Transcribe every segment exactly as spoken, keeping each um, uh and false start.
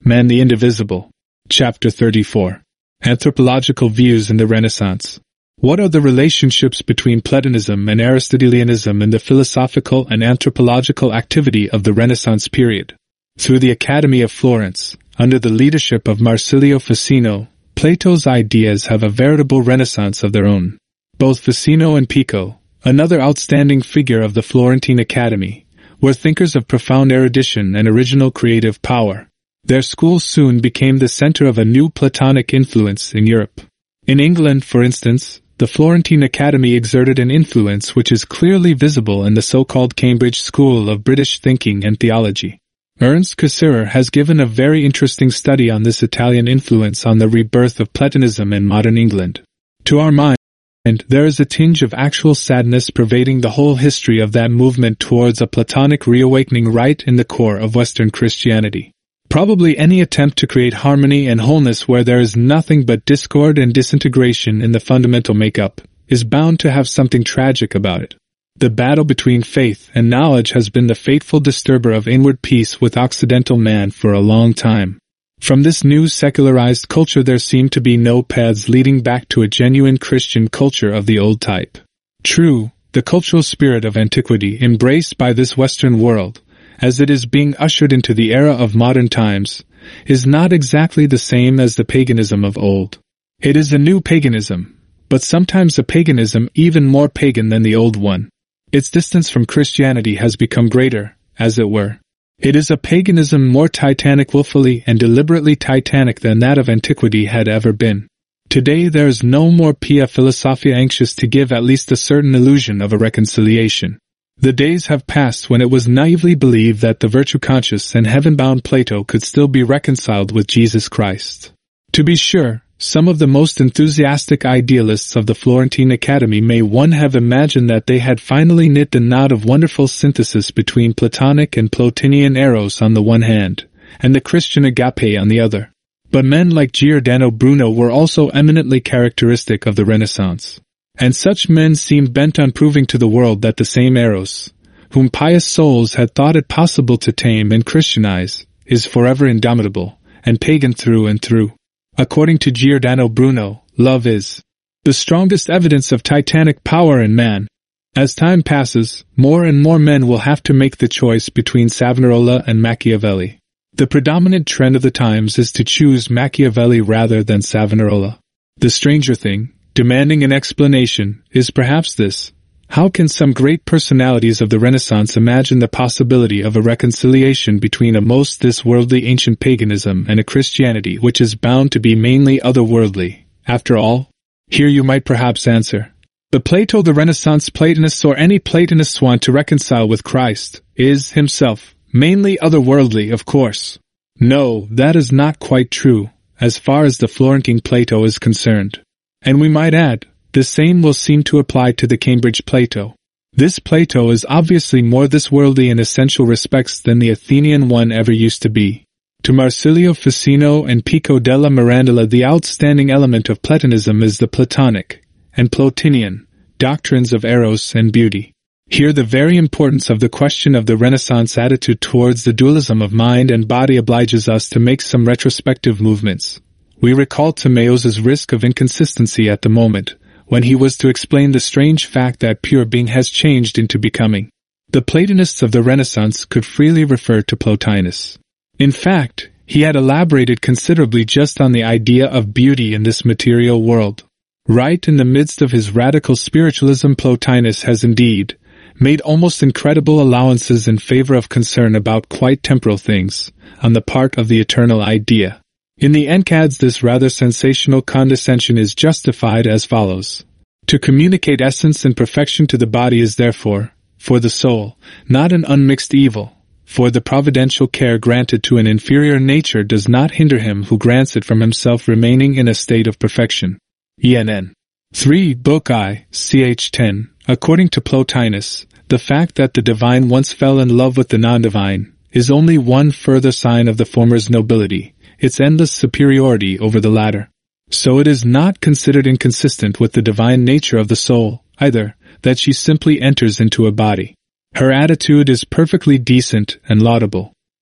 Man the Indivisible. Chapter thirty-four. Anthropological Views in the Renaissance. What are the relationships between Platonism and Aristotelianism in the philosophical and anthropological activity of the Renaissance period? Through the Academy of Florence, under the leadership of Marsilio Ficino, Plato's ideas have a veritable renaissance of their own. Both Ficino and Pico, another outstanding figure of the Florentine Academy, were thinkers of profound erudition and original creative power. Their school soon became the center of a new Platonic influence in Europe. In England, for instance, the Florentine Academy exerted an influence which is clearly visible in the so-called Cambridge School of British Thinking and Theology. Ernst Cassirer has given a very interesting study on this Italian influence on the rebirth of Platonism in modern England. To our mind, there is a tinge of actual sadness pervading the whole history of that movement towards a Platonic reawakening right in the core of Western Christianity. Probably any attempt to create harmony and wholeness where there is nothing but discord and disintegration in the fundamental makeup is bound to have something tragic about it. The battle between faith and knowledge has been the fateful disturber of inward peace with Occidental man for a long time. From this new secularized culture there seem to be no paths leading back to a genuine Christian culture of the old type. True, the cultural spirit of antiquity embraced by this Western world, as it is being ushered into the era of modern times, is not exactly the same as the paganism of old. It is a new paganism, but sometimes a paganism even more pagan than the old one. Its distance from Christianity has become greater, as it were. It is a paganism more titanic, willfully and deliberately titanic than that of antiquity had ever been. Today there is no more pia philosophia anxious to give at least a certain illusion of a reconciliation. The days have passed when it was naively believed that the virtue-conscious and heaven-bound Plato could still be reconciled with Jesus Christ. To be sure, some of the most enthusiastic idealists of the Florentine Academy may one have imagined that they had finally knit the knot of wonderful synthesis between Platonic and Plotinian eros on the one hand, and the Christian agape on the other. But men like Giordano Bruno were also eminently characteristic of the Renaissance. And such men seemed bent on proving to the world that the same Eros, whom pious souls had thought it possible to tame and Christianize, is forever indomitable, and pagan through and through. According to Giordano Bruno, love is the strongest evidence of titanic power in man. As time passes, more and more men will have to make the choice between Savonarola and Machiavelli. The predominant trend of the times is to choose Machiavelli rather than Savonarola. The stranger thing, demanding an explanation, is perhaps this: how can some great personalities of the Renaissance imagine the possibility of a reconciliation between a most this-worldly ancient paganism and a Christianity which is bound to be mainly otherworldly? After all, here you might perhaps answer, the Plato the Renaissance Platonists or any Platonists want to reconcile with Christ is, himself, mainly otherworldly, of course. No, that is not quite true, as far as the Florentine Plato is concerned. And we might add, the same will seem to apply to the Cambridge Plato. This Plato is obviously more this-worldly in essential respects than the Athenian one ever used to be. To Marsilio Ficino and Pico della Mirandola the outstanding element of Platonism is the Platonic and Plotinian doctrines of eros and beauty. Here the very importance of the question of the Renaissance attitude towards the dualism of mind and body obliges us to make some retrospective movements. We recall Timaeus' risk of inconsistency at the moment, when he was to explain the strange fact that pure being has changed into becoming. The Platonists of the Renaissance could freely refer to Plotinus. In fact, he had elaborated considerably just on the idea of beauty in this material world. Right in the midst of his radical spiritualism, Plotinus has indeed made almost incredible allowances in favor of concern about quite temporal things, on the part of the eternal idea. In the Enchiridion this rather sensational condescension is justified as follows. To communicate essence and perfection to the body is therefore, for the soul, not an unmixed evil, for the providential care granted to an inferior nature does not hinder him who grants it from himself remaining in a state of perfection. E N N. three. Book I, ch ten. According to Plotinus, the fact that the divine once fell in love with the non-divine is only one further sign of the former's nobility, its endless superiority over the latter. So it is not considered inconsistent with the divine nature of the soul, either, that she simply enters into a body. Her attitude is perfectly decent and laudable.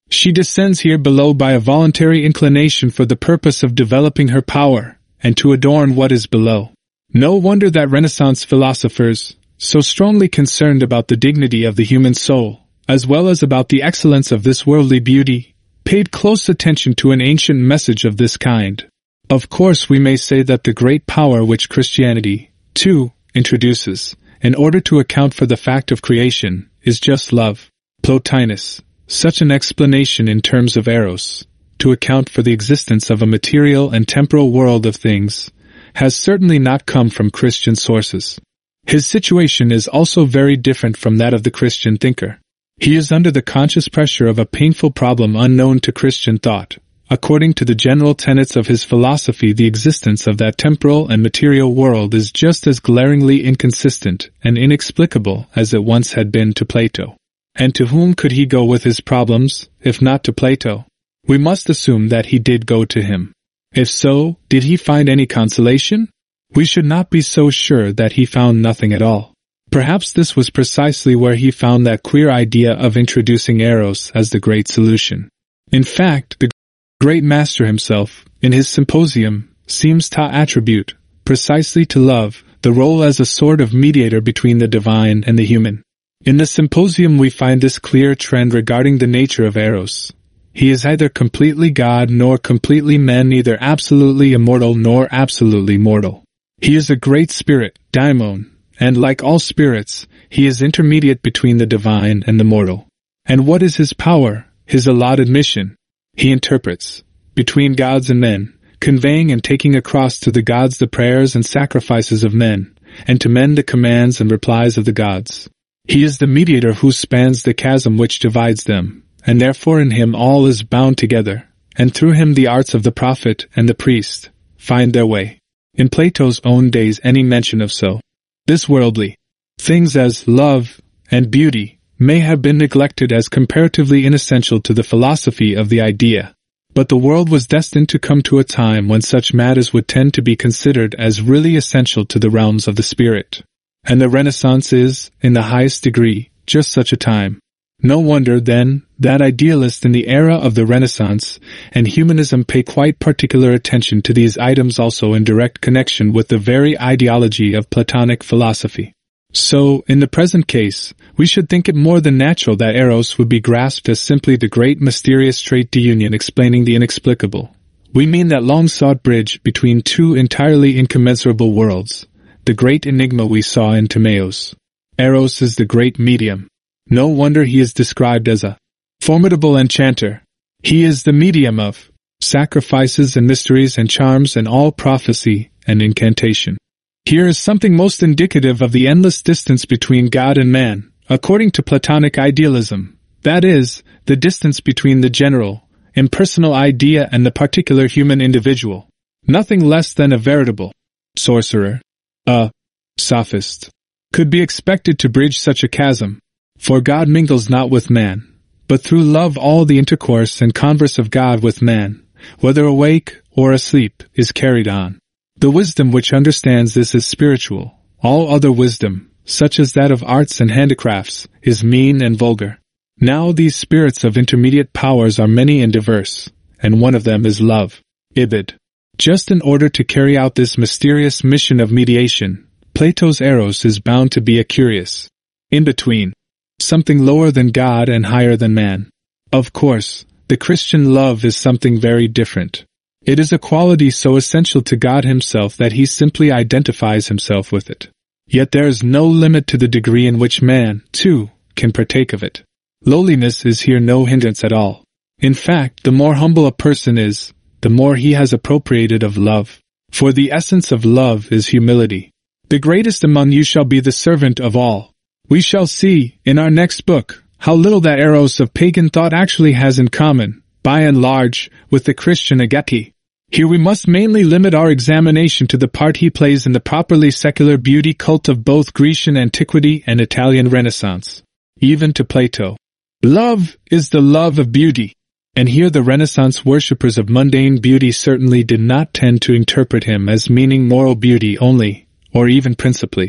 She descends here below by a voluntary inclination for the purpose of developing her power, and to adorn what is below. No wonder that Renaissance philosophers, so strongly concerned about the dignity of the human soul, as well as about the excellence of this worldly beauty, paid close attention to an ancient message of this kind. Of course we may say that the great power which Christianity, too, introduces, in order to account for the fact of creation, is just love. Plotinus. Such an explanation in terms of eros, to account for the existence of a material and temporal world of things, has certainly not come from Christian sources. His situation is also very different from that of the Christian thinker. He is under the conscious pressure of a painful problem unknown to Christian thought. According to the general tenets of his philosophy, the existence of that temporal and material world is just as glaringly inconsistent and inexplicable as it once had been to Plato. And to whom could he go with his problems, if not to Plato? We must assume that he did go to him. If so, did he find any consolation? We should not be so sure that he found nothing at all. Perhaps this was precisely where he found that queer idea of introducing eros as the great solution. In fact, the great master himself, in his Symposium, seems to attribute, precisely to love, the role as a sort of mediator between the divine and the human. In the Symposium we find this clear trend regarding the nature of eros. He is either completely God nor completely man, neither absolutely immortal nor absolutely mortal. He is a great spirit, daimon, and like all spirits, he is intermediate between the divine and the mortal. And what is his power, his allotted mission? He interprets, between gods and men, conveying and taking across to the gods the prayers and sacrifices of men, and to men the commands and replies of the gods. He is the mediator who spans the chasm which divides them, and therefore in him all is bound together, and through him the arts of the prophet and the priest find their way. In Plato's own days any mention of so this worldly things as love and beauty may have been neglected as comparatively inessential to the philosophy of the idea. But the world was destined to come to a time when such matters would tend to be considered as really essential to the realms of the spirit. And the Renaissance is, in the highest degree, just such a time. No wonder, then, that idealists in the era of the Renaissance and humanism pay quite particular attention to these items, also in direct connection with the very ideology of Platonic philosophy. So, in the present case, we should think it more than natural that eros would be grasped as simply the great mysterious trait d'union explaining the inexplicable. We mean that long-sought bridge between two entirely incommensurable worlds, the great enigma we saw in Timaeus. Eros is the great medium. No wonder he is described as a formidable enchanter. He is the medium of sacrifices and mysteries and charms and all prophecy and incantation. Here is something most indicative of the endless distance between God and man, according to Platonic idealism, that is, the distance between the general, impersonal idea and the particular human individual. Nothing less than a veritable sorcerer, a sophist, could be expected to bridge such a chasm. For God mingles not with man, but through love all the intercourse and converse of God with man, whether awake or asleep, is carried on. The wisdom which understands this is spiritual. All other wisdom, such as that of arts and handicrafts, is mean and vulgar. Now these spirits of intermediate powers are many and diverse, and one of them is love. Ibid. Just in order to carry out this mysterious mission of mediation, Plato's eros is bound to be a curious in-between, something lower than God and higher than man. Of course, the Christian love is something very different. It is a quality so essential to God himself that he simply identifies himself with it. Yet there is no limit to the degree in which man, too, can partake of it. Lowliness is here no hindrance at all. In fact, the more humble a person is, the more he has appropriated of love. For the essence of love is humility. The greatest among you shall be the servant of all. We shall see, in our next book, how little that eros of pagan thought actually has in common, by and large, with the Christian agati. Here we must mainly limit our examination to the part he plays in the properly secular beauty cult of both Grecian antiquity and Italian Renaissance, even to Plato. Love is the love of beauty, and here the Renaissance worshippers of mundane beauty certainly did not tend to interpret him as meaning moral beauty only, or even principally.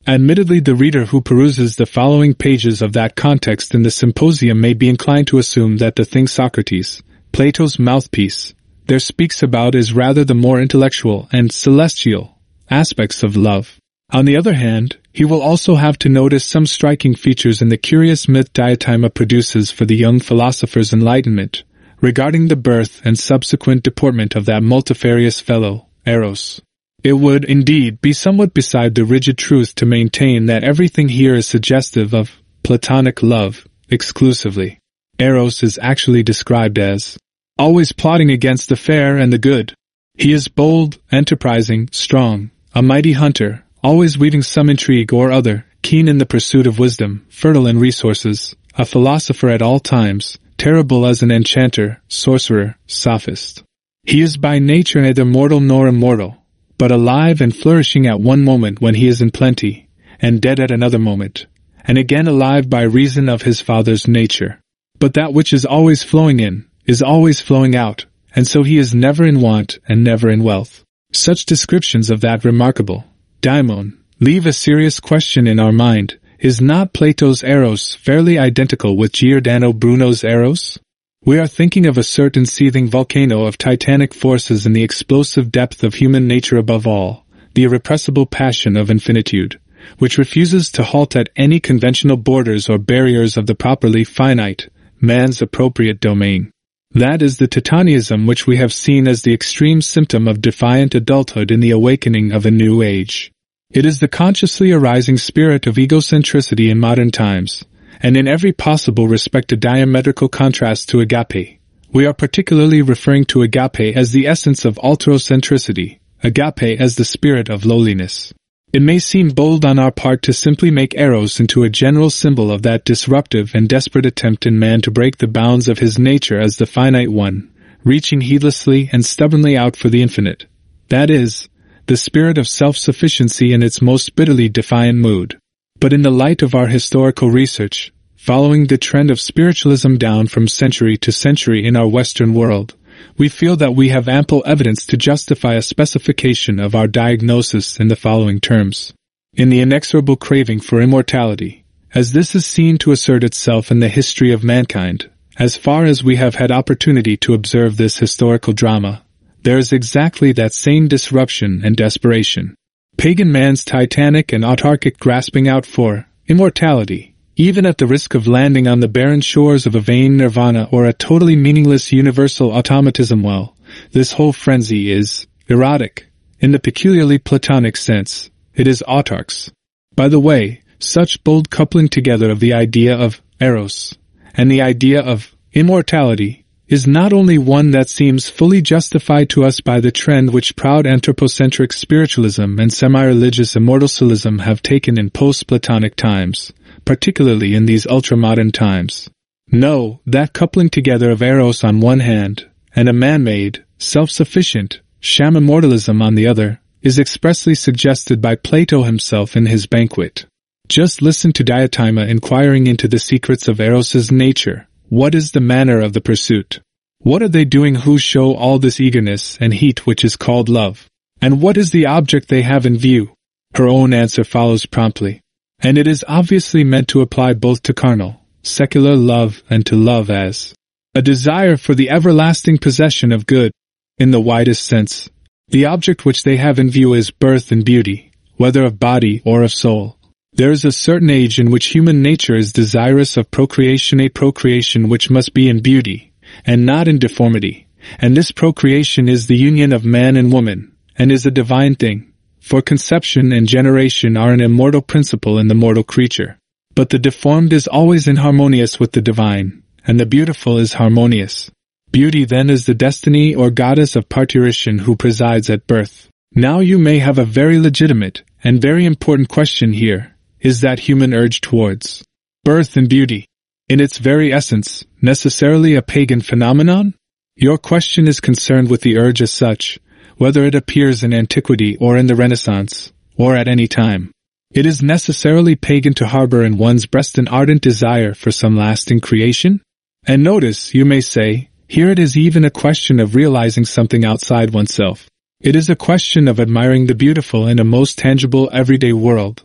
Admittedly, the reader who peruses the following pages of that context in the Symposium may be inclined to assume that the thing Socrates, Plato's mouthpiece, there speaks about is rather the more intellectual and celestial aspects of love. On the other hand, he will also have to notice some striking features in the curious myth Diotima produces for the young philosopher's enlightenment, regarding the birth and subsequent deportment of that multifarious fellow, Eros. It would, indeed, be somewhat beside the rigid truth to maintain that everything here is suggestive of Platonic love, exclusively. Eros is actually described as always plotting against the fair and the good. He is bold, enterprising, strong, a mighty hunter, always weaving some intrigue or other, keen in the pursuit of wisdom, fertile in resources, a philosopher at all times, terrible as an enchanter, sorcerer, sophist. He is by nature neither mortal nor immortal, but alive and flourishing at one moment when he is in plenty, and dead at another moment, and again alive by reason of his Father's nature. But that which is always flowing in, is always flowing out, and so he is never in want and never in wealth. Such descriptions of that remarkable daimon leave a serious question in our mind. Is not Plato's Eros fairly identical with Giordano Bruno's Eros? We are thinking of a certain seething volcano of titanic forces in the explosive depth of human nature above all, the irrepressible passion of infinitude, which refuses to halt at any conventional borders or barriers of the properly finite, man's appropriate domain. That is the Titaniasm which we have seen as the extreme symptom of defiant adulthood in the awakening of a new age. It is the consciously arising spirit of egocentricity in modern times, and in every possible respect a diametrical contrast to agape. We are particularly referring to agape as the essence of altrocentricity, agape as the spirit of lowliness. It may seem bold on our part to simply make Eros into a general symbol of that disruptive and desperate attempt in man to break the bounds of his nature as the finite one, reaching heedlessly and stubbornly out for the infinite. That is, the spirit of self-sufficiency in its most bitterly defiant mood. But in the light of our historical research, following the trend of spiritualism down from century to century in our Western world, we feel that we have ample evidence to justify a specification of our diagnosis in the following terms. In the inexorable craving for immortality, as this is seen to assert itself in the history of mankind, as far as we have had opportunity to observe this historical drama, there is exactly that same disruption and desperation. Pagan man's titanic and autarkic grasping out for immortality, even at the risk of landing on the barren shores of a vain nirvana or a totally meaningless universal automatism. Well, this whole frenzy is erotic, in the peculiarly Platonic sense. It is autarchs. By the way, such bold coupling together of the idea of Eros and the idea of immortality is not only one that seems fully justified to us by the trend which proud anthropocentric spiritualism and semi-religious immortalism have taken in post-Platonic times, particularly in these ultra-modern times. No, that coupling together of Eros on one hand, and a man-made, self-sufficient, sham immortalism on the other, is expressly suggested by Plato himself in his Banquet. Just listen to Diotima inquiring into the secrets of Eros's nature. What is the manner of the pursuit? What are they doing who show all this eagerness and heat which is called love? And what is the object they have in view? Her own answer follows promptly. And it is obviously meant to apply both to carnal, secular love and to love as a desire for the everlasting possession of good. In the widest sense, the object which they have in view is birth and beauty, whether of body or of soul. There is a certain age in which human nature is desirous of procreation, a procreation which must be in beauty, and not in deformity, and this procreation is the union of man and woman, and is a divine thing, for conception and generation are an immortal principle in the mortal creature. But the deformed is always inharmonious with the divine, and the beautiful is harmonious. Beauty then is the destiny or goddess of parturition who presides at birth. Now you may have a very legitimate and very important question here. Is that human urge towards birth and beauty, in its very essence, necessarily a pagan phenomenon? Your question is concerned with the urge as such, whether it appears in antiquity or in the Renaissance, or at any time. It is necessarily pagan to harbor in one's breast an ardent desire for some lasting creation? And notice, you may say, here it is even a question of realizing something outside oneself. It is a question of admiring the beautiful in a most tangible everyday world,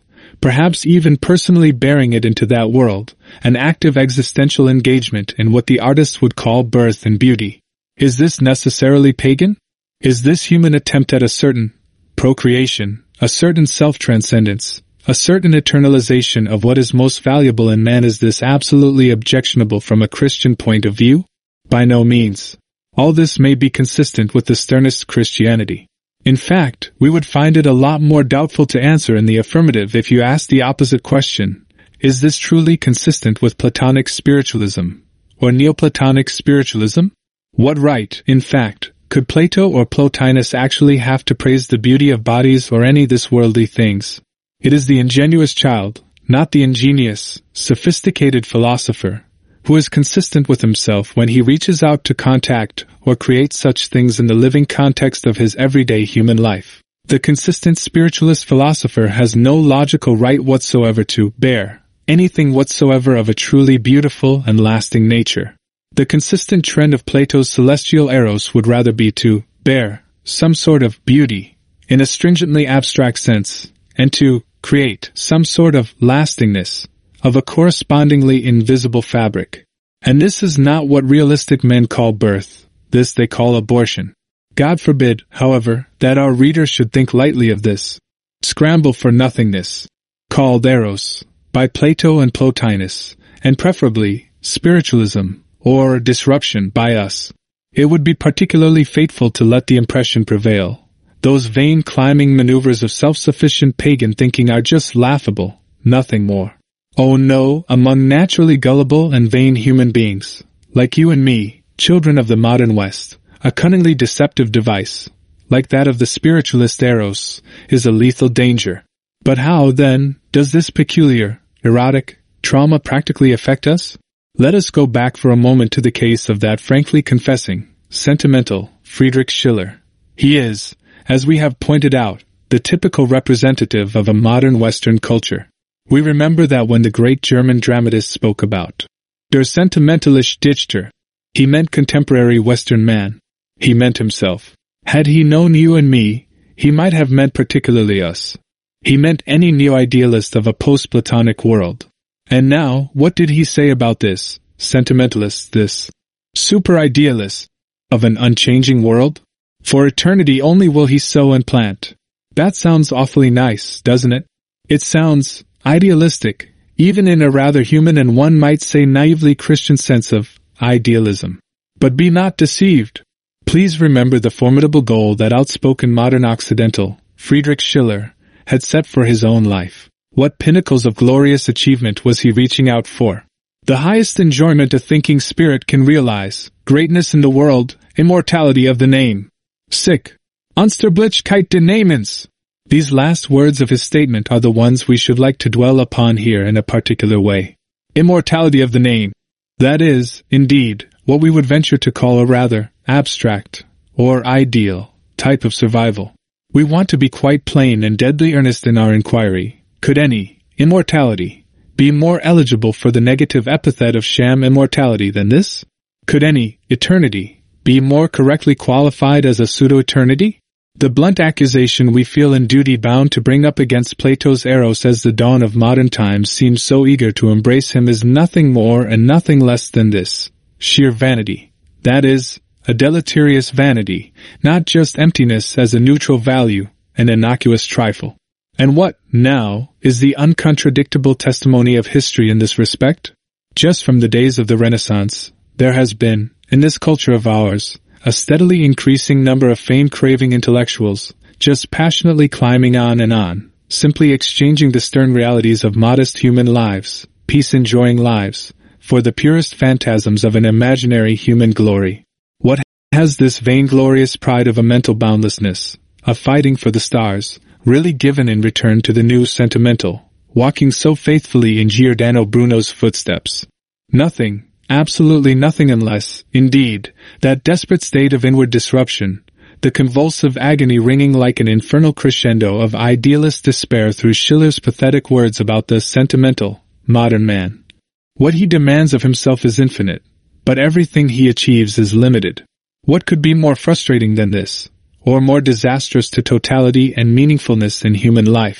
perhaps even personally bearing it into that world, an active existential engagement in what the artist would call birth and beauty. Is this necessarily pagan? Is this human attempt at a certain procreation, a certain self-transcendence, a certain eternalization of what is most valuable in man, is this absolutely objectionable from a Christian point of view? By no means. All this may be consistent with the sternest Christianity. In fact, we would find it a lot more doubtful to answer in the affirmative if you asked the opposite question. Is this truly consistent with Platonic spiritualism, or Neoplatonic spiritualism? What right, in fact, could Plato or Plotinus actually have to praise the beauty of bodies or any this worldly things? It is the ingenuous child, not the ingenious, sophisticated philosopher, who is consistent with himself when he reaches out to contact or create such things in the living context of his everyday human life. The consistent spiritualist philosopher has no logical right whatsoever to bear anything whatsoever of a truly beautiful and lasting nature. The consistent trend of Plato's celestial eros would rather be to bear some sort of beauty in a stringently abstract sense, and to create some sort of lastingness of a correspondingly invisible fabric. And this is not what realistic men call birth. This they call abortion. God forbid, however, that our reader should think lightly of this scramble for nothingness, called eros, by Plato and Plotinus, and preferably spiritualism, or disruption, by us. It would be particularly fateful to let the impression prevail. Those vain climbing maneuvers of self-sufficient pagan thinking are just laughable, nothing more. Oh no, among naturally gullible and vain human beings, like you and me, children of the modern West, a cunningly deceptive device, like that of the spiritualist eros, is a lethal danger. But how, then, does this peculiar, erotic, trauma practically affect us? Let us go back for a moment to the case of that frankly confessing, sentimental, Friedrich Schiller. He is, as we have pointed out, the typical representative of a modern Western culture. We remember that when the great German dramatist spoke about der sentimentalische Dichter, he meant contemporary Western man. He meant himself. Had he known you and me, he might have meant particularly us. He meant any neo-idealist of a post-Platonic world. And now, what did he say about this sentimentalist, this super-idealist of an unchanging world? For eternity only will he sow and plant. That sounds awfully nice, doesn't it? It sounds idealistic, even in a rather human and one might say naively Christian sense of idealism. But be not deceived. Please remember the formidable goal that outspoken modern Occidental, Friedrich Schiller, had set for his own life. What pinnacles of glorious achievement was he reaching out for? The highest enjoyment a thinking spirit can realize, greatness in the world, immortality of the name. Sick. Unsterblichkeit des Namens. These last words of his statement are the ones we should like to dwell upon here in a particular way. Immortality of the name. That is, indeed, what we would venture to call a rather abstract, or ideal, type of survival. We want to be quite plain and deadly earnest in our inquiry. Could any immortality be more eligible for the negative epithet of sham immortality than this? Could any eternity be more correctly qualified as a pseudo-eternity? The blunt accusation we feel in duty bound to bring up against Plato's eros as the dawn of modern times seems so eager to embrace him is nothing more and nothing less than this: sheer vanity. That is, a deleterious vanity, not just emptiness as a neutral value, an innocuous trifle. And what, now, is the uncontradictable testimony of history in this respect? Just from the days of the Renaissance, there has been, in this culture of ours, a steadily increasing number of fame-craving intellectuals, just passionately climbing on and on, simply exchanging the stern realities of modest human lives, peace-enjoying lives, for the purest phantasms of an imaginary human glory. What has this vainglorious pride of a mental boundlessness, of fighting for the stars, really given in return to the new sentimental, walking so faithfully in Giordano Bruno's footsteps? Nothing. Absolutely nothing unless, indeed, that desperate state of inward disruption, the convulsive agony ringing like an infernal crescendo of idealist despair through Schiller's pathetic words about the sentimental, modern man. What he demands of himself is infinite, but everything he achieves is limited. What could be more frustrating than this, or more disastrous to totality and meaningfulness in human life?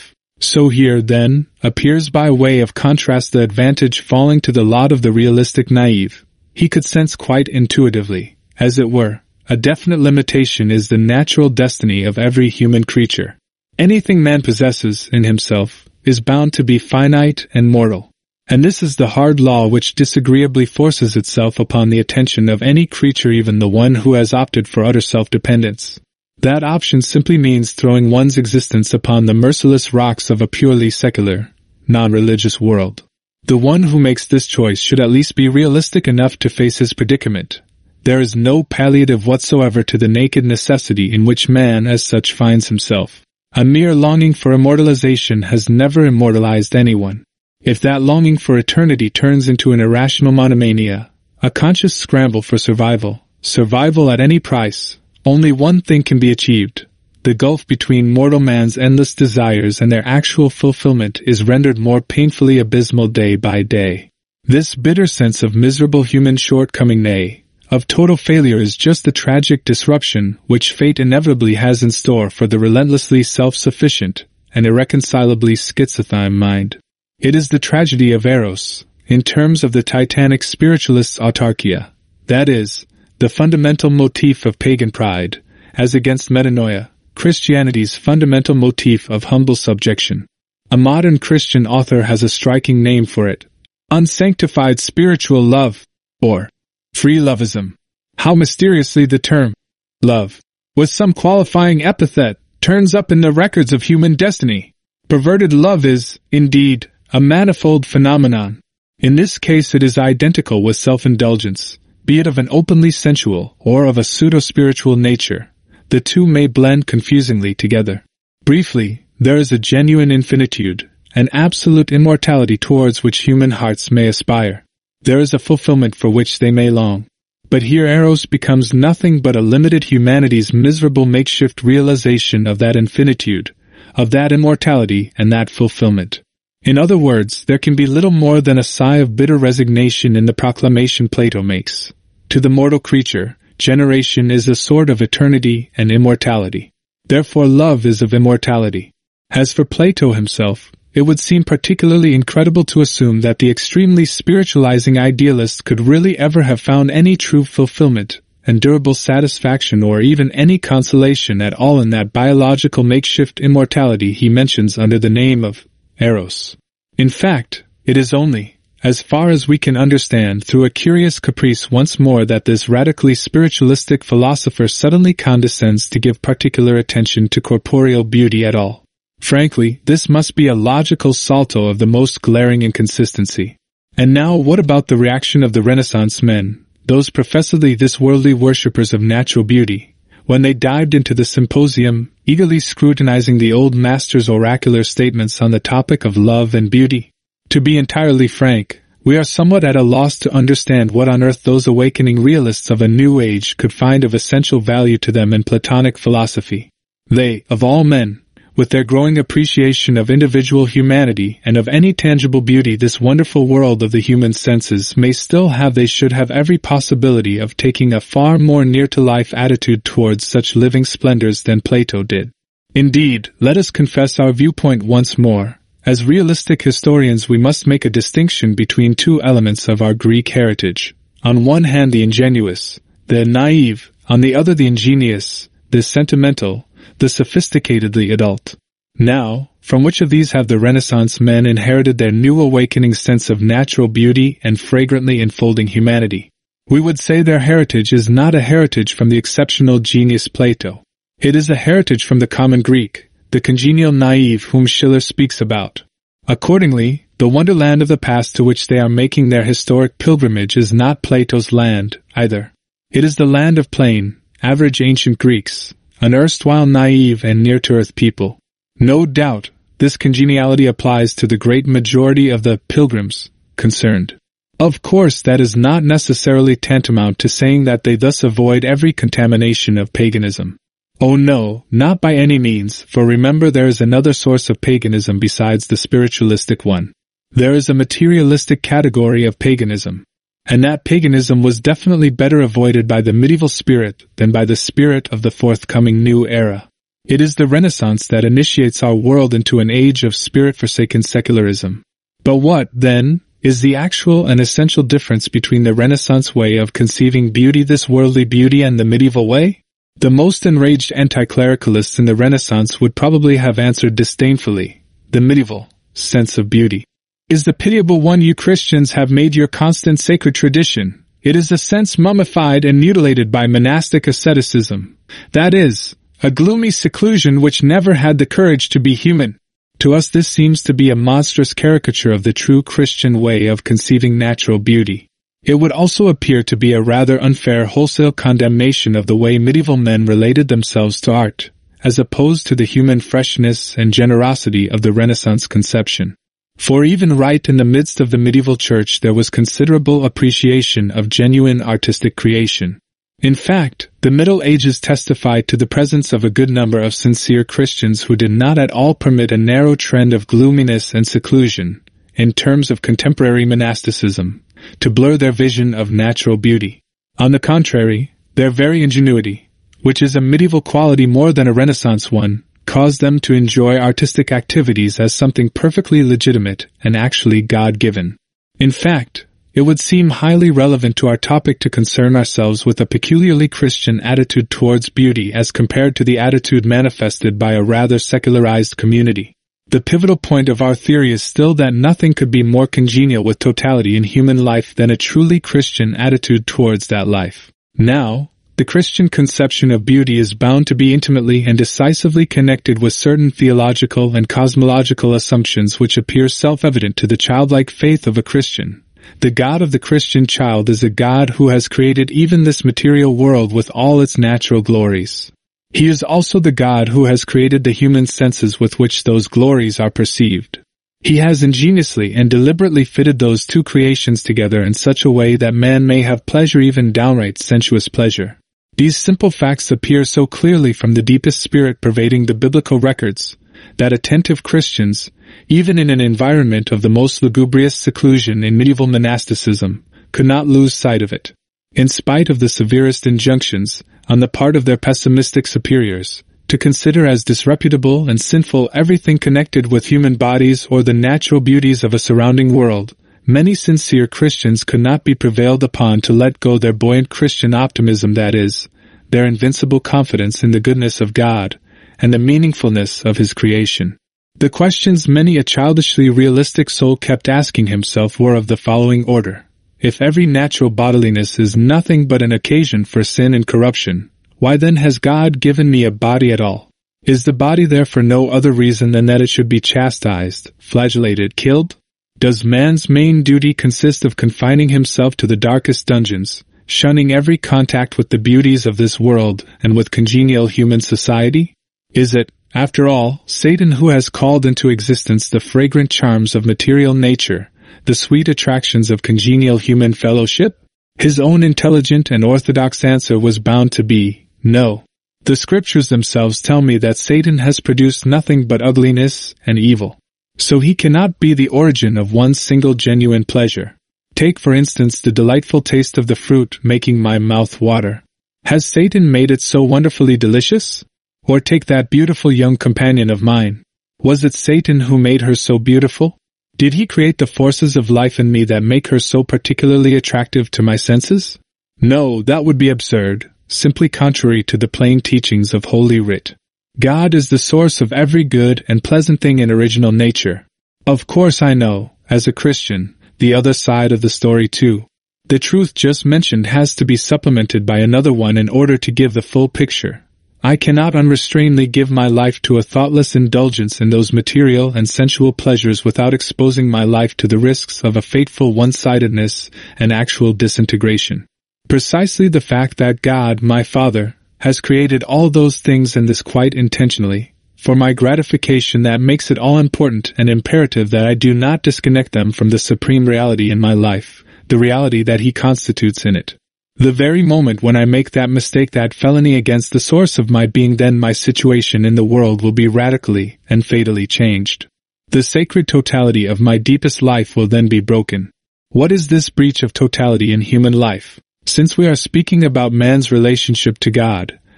So here, then, appears by way of contrast the advantage falling to the lot of the realistic naive. He could sense quite intuitively, as it were, a definite limitation is the natural destiny of every human creature. Anything man possesses in himself is bound to be finite and mortal. And this is the hard law which disagreeably forces itself upon the attention of any creature, even the one who has opted for utter self-dependence. That option simply means throwing one's existence upon the merciless rocks of a purely secular, non-religious world. The one who makes this choice should at least be realistic enough to face his predicament. There is no palliative whatsoever to the naked necessity in which man as such finds himself. A mere longing for immortalization has never immortalized anyone. If that longing for eternity turns into an irrational monomania, a conscious scramble for survival, survival at any price, only one thing can be achieved. The gulf between mortal man's endless desires and their actual fulfillment is rendered more painfully abysmal day by day. This bitter sense of miserable human shortcoming, nay, of total failure, is just the tragic disruption which fate inevitably has in store for the relentlessly self-sufficient and irreconcilably schizophrenic mind. It is the tragedy of Eros, in terms of the Titanic spiritualist's autarkia, that is, the fundamental motif of pagan pride, as against metanoia, Christianity's fundamental motif of humble subjection. A modern Christian author has a striking name for it: unsanctified spiritual love, or free loveism. How mysteriously the term love, with some qualifying epithet, turns up in the records of human destiny. Perverted love is, indeed, a manifold phenomenon. In this case it is identical with self-indulgence, be it of an openly sensual or of a pseudo-spiritual nature. The two may blend confusingly together. Briefly, there is a genuine infinitude, an absolute immortality towards which human hearts may aspire. There is a fulfillment for which they may long. But here Eros becomes nothing but a limited humanity's miserable makeshift realization of that infinitude, of that immortality and that fulfillment. In other words, there can be little more than a sigh of bitter resignation in the proclamation Plato makes. To the mortal creature, generation is a sort of eternity and immortality. Therefore love is of immortality. As for Plato himself, it would seem particularly incredible to assume that the extremely spiritualizing idealist could really ever have found any true fulfillment, and durable satisfaction, or even any consolation at all in that biological makeshift immortality he mentions under the name of Eros. In fact, it is only, as far as we can understand, through a curious caprice once more that this radically spiritualistic philosopher suddenly condescends to give particular attention to corporeal beauty at all. Frankly, this must be a logical salto of the most glaring inconsistency. And now what about the reaction of the Renaissance men, those professedly this worldly worshippers of natural beauty, when they dived into the symposium, eagerly scrutinizing the old master's oracular statements on the topic of love and beauty? To be entirely frank, we are somewhat at a loss to understand what on earth those awakening realists of a new age could find of essential value to them in Platonic philosophy. They, of all men, with their growing appreciation of individual humanity and of any tangible beauty this wonderful world of the human senses may still have, they should have every possibility of taking a far more near-to-life attitude towards such living splendors than Plato did. Indeed, let us confess our viewpoint once more. As realistic historians we must make a distinction between two elements of our Greek heritage. On one hand the ingenuous, the naive, on the other the ingenious, the sentimental, the sophisticatedly adult. Now, from which of these have the Renaissance men inherited their new awakening sense of natural beauty and fragrantly enfolding humanity? We would say their heritage is not a heritage from the exceptional genius Plato. It is a heritage from the common Greek, the congenial naive whom Schiller speaks about. Accordingly, the wonderland of the past to which they are making their historic pilgrimage is not Plato's land, either. It is the land of plain, average ancient Greeks, an erstwhile naive and near-to-earth people. No doubt, this congeniality applies to the great majority of the pilgrims concerned. Of course, that is not necessarily tantamount to saying that they thus avoid every contamination of paganism. Oh no, not by any means, for remember there is another source of paganism besides the spiritualistic one. There is a materialistic category of paganism. And that paganism was definitely better avoided by the medieval spirit than by the spirit of the forthcoming new era. It is the Renaissance that initiates our world into an age of spirit-forsaken secularism. But what, then, is the actual and essential difference between the Renaissance way of conceiving beauty, this worldly beauty, and the medieval way? The most enraged anti-clericalists in the Renaissance would probably have answered disdainfully, the medieval sense of beauty is the pitiable one you Christians have made your constant sacred tradition. It is a sense mummified and mutilated by monastic asceticism. That is, a gloomy seclusion which never had the courage to be human. To us this seems to be a monstrous caricature of the true Christian way of conceiving natural beauty. It would also appear to be a rather unfair wholesale condemnation of the way medieval men related themselves to art, as opposed to the human freshness and generosity of the Renaissance conception. For even right in the midst of the medieval church there was considerable appreciation of genuine artistic creation. In fact, the Middle Ages testified to the presence of a good number of sincere Christians who did not at all permit a narrow trend of gloominess and seclusion, in terms of contemporary monasticism, to blur their vision of natural beauty. On the contrary, their very ingenuity, which is a medieval quality more than a Renaissance one, caused them to enjoy artistic activities as something perfectly legitimate and actually God-given. In fact, it would seem highly relevant to our topic to concern ourselves with a peculiarly Christian attitude towards beauty as compared to the attitude manifested by a rather secularized community. The pivotal point of our theory is still that nothing could be more congenial with totality in human life than a truly Christian attitude towards that life. Now, the Christian conception of beauty is bound to be intimately and decisively connected with certain theological and cosmological assumptions which appear self-evident to the childlike faith of a Christian. The God of the Christian child is a God who has created even this material world with all its natural glories. He is also the God who has created the human senses with which those glories are perceived. He has ingeniously and deliberately fitted those two creations together in such a way that man may have pleasure, even downright sensuous pleasure. These simple facts appear so clearly from the deepest spirit pervading the biblical records, that attentive Christians, even in an environment of the most lugubrious seclusion in medieval monasticism, could not lose sight of it. In spite of the severest injunctions, on the part of their pessimistic superiors, to consider as disreputable and sinful everything connected with human bodies or the natural beauties of a surrounding world, many sincere Christians could not be prevailed upon to let go their buoyant Christian optimism, that is, their invincible confidence in the goodness of God and the meaningfulness of His creation. The questions many a childishly realistic soul kept asking himself were of the following order. If every natural bodiliness is nothing but an occasion for sin and corruption, why then has God given me a body at all? Is the body there for no other reason than that it should be chastised, flagellated, killed? Does man's main duty consist of confining himself to the darkest dungeons, shunning every contact with the beauties of this world and with congenial human society? Is it, after all, Satan who has called into existence the fragrant charms of material nature, the sweet attractions of congenial human fellowship? His own intelligent and orthodox answer was bound to be, no. The scriptures themselves tell me that Satan has produced nothing but ugliness and evil. So he cannot be the origin of one single genuine pleasure. Take for instance the delightful taste of the fruit making my mouth water. Has Satan made it so wonderfully delicious? Or take that beautiful young companion of mine. Was it Satan who made her so beautiful? Did he create the forces of life in me that make her so particularly attractive to my senses? No, that would be absurd, simply contrary to the plain teachings of Holy Writ. God is the source of every good and pleasant thing in original nature. Of course I know, as a Christian, the other side of the story too. The truth just mentioned has to be supplemented by another one in order to give the full picture. I cannot unrestrainedly give my life to a thoughtless indulgence in those material and sensual pleasures without exposing my life to the risks of a fateful one-sidedness and actual disintegration. Precisely the fact that God, my Father, has created all those things and this quite intentionally, for my gratification, that makes it all important and imperative that I do not disconnect them from the supreme reality in my life, the reality that He constitutes in it. The very moment when I make that mistake, that felony against the source of my being, then my situation in the world will be radically and fatally changed. The sacred totality of my deepest life will then be broken. What is this breach of totality in human life? Since we are speaking about man's relationship to God,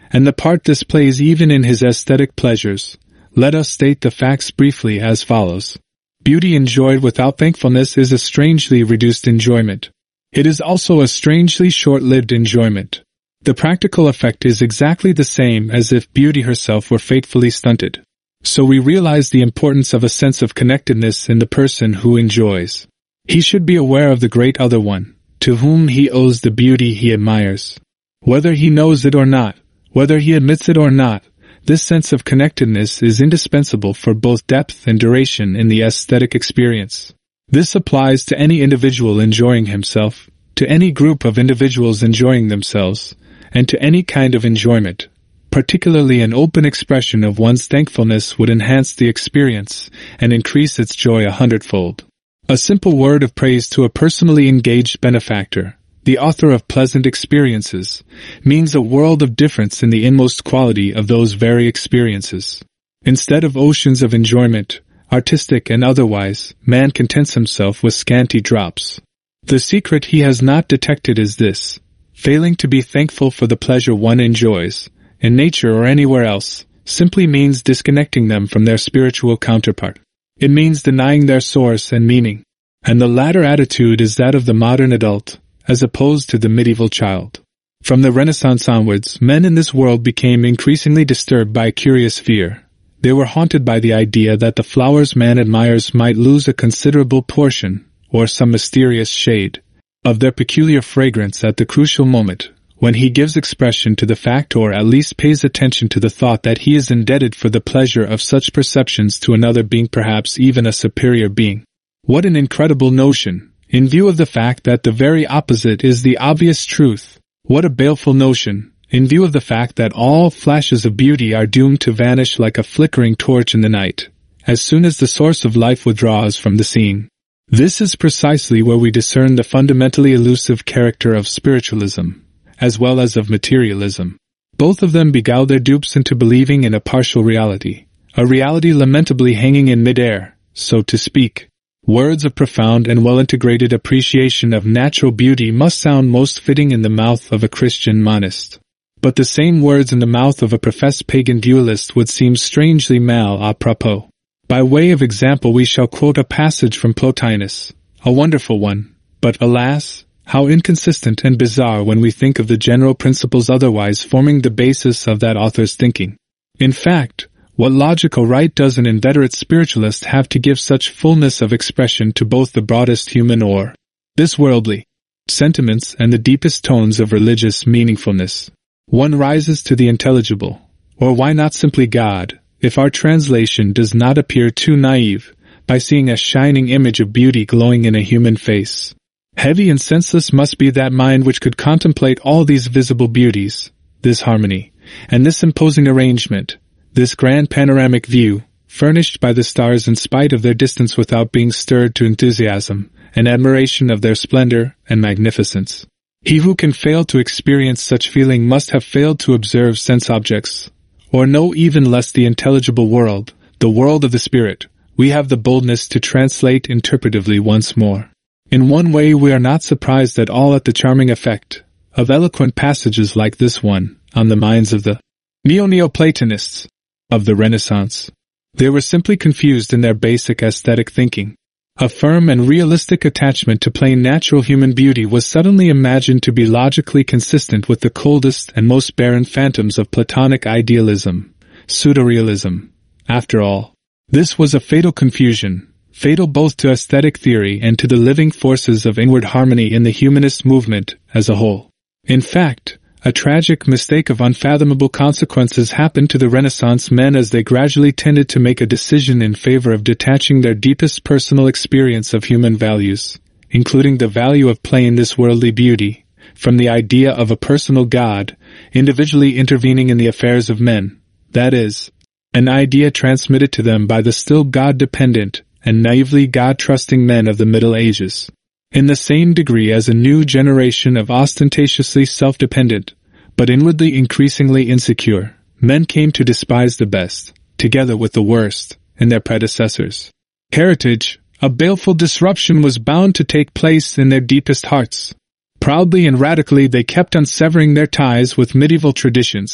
and the part this plays even in his aesthetic pleasures. Let us state the facts briefly as follows. Beauty enjoyed without thankfulness is a strangely reduced enjoyment. It is also a strangely short-lived enjoyment. The practical effect is exactly the same as if beauty herself were fatefully stunted. So we realize the importance of a sense of connectedness in the person who enjoys. He should be aware of the great other one, to whom he owes the beauty he admires. Whether he knows it or not, whether he admits it or not, this sense of connectedness is indispensable for both depth and duration in the aesthetic experience. This applies to any individual enjoying himself, to any group of individuals enjoying themselves, and to any kind of enjoyment. Particularly an open expression of one's thankfulness would enhance the experience and increase its joy a hundredfold. A simple word of praise to a personally engaged benefactor, the author of pleasant experiences, means a world of difference in the inmost quality of those very experiences. Instead of oceans of enjoyment, artistic and otherwise, man contents himself with scanty drops. The secret he has not detected is this: failing to be thankful for the pleasure one enjoys, in nature or anywhere else, simply means disconnecting them from their spiritual counterpart. It means denying their source and meaning. And the latter attitude is that of the modern adult, as opposed to the medieval child. From the Renaissance onwards, men in this world became increasingly disturbed by a curious fear. They were haunted by the idea that the flowers man admires might lose a considerable portion, or some mysterious shade, of their peculiar fragrance at the crucial moment, when he gives expression to the fact or at least pays attention to the thought that he is indebted for the pleasure of such perceptions to another being, perhaps even a superior being. What an incredible notion, in view of the fact that the very opposite is the obvious truth. What a baleful notion, in view of the fact that all flashes of beauty are doomed to vanish like a flickering torch in the night, as soon as the source of life withdraws from the scene. This is precisely where we discern the fundamentally elusive character of spiritualism, as well as of materialism. Both of them beguile their dupes into believing in a partial reality, a reality lamentably hanging in mid-air, so to speak. Words of profound and well-integrated appreciation of natural beauty must sound most fitting in the mouth of a Christian monist. But the same words in the mouth of a professed pagan dualist would seem strangely mal à propos. By way of example we shall quote a passage from Plotinus, a wonderful one, but alas, how inconsistent and bizarre when we think of the general principles otherwise forming the basis of that author's thinking. In fact, what logical right does an inveterate spiritualist have to give such fullness of expression to both the broadest human or this worldly sentiments and the deepest tones of religious meaningfulness? One rises to the intelligible, or why not simply God, if our translation does not appear too naive, by seeing a shining image of beauty glowing in a human face. Heavy and senseless must be that mind which could contemplate all these visible beauties, this harmony, and this imposing arrangement, this grand panoramic view, furnished by the stars in spite of their distance without being stirred to enthusiasm and admiration of their splendor and magnificence. He who can fail to experience such feeling must have failed to observe sense objects, or know even less the intelligible world, the world of the spirit, we have the boldness to translate interpretively once more. In one way we are not surprised at all at the charming effect of eloquent passages like this one on the minds of the neo-Neoplatonists of the Renaissance. They were simply confused in their basic aesthetic thinking. A firm and realistic attachment to plain natural human beauty was suddenly imagined to be logically consistent with the coldest and most barren phantoms of Platonic idealism, pseudo-realism. After all, this was a fatal confusion, fatal both to aesthetic theory and to the living forces of inward harmony in the humanist movement as a whole. In fact, a tragic mistake of unfathomable consequences happened to the Renaissance men as they gradually tended to make a decision in favor of detaching their deepest personal experience of human values, including the value of plain this worldly beauty, from the idea of a personal God, individually intervening in the affairs of men, that is, an idea transmitted to them by the still God-dependent and naively God-trusting men of the Middle Ages. In the same degree as a new generation of ostentatiously self-dependent, but inwardly increasingly insecure, men came to despise the best, together with the worst, in their predecessors. Heritage, a baleful disruption was bound to take place in their deepest hearts. Proudly and radically they kept on severing their ties with medieval traditions.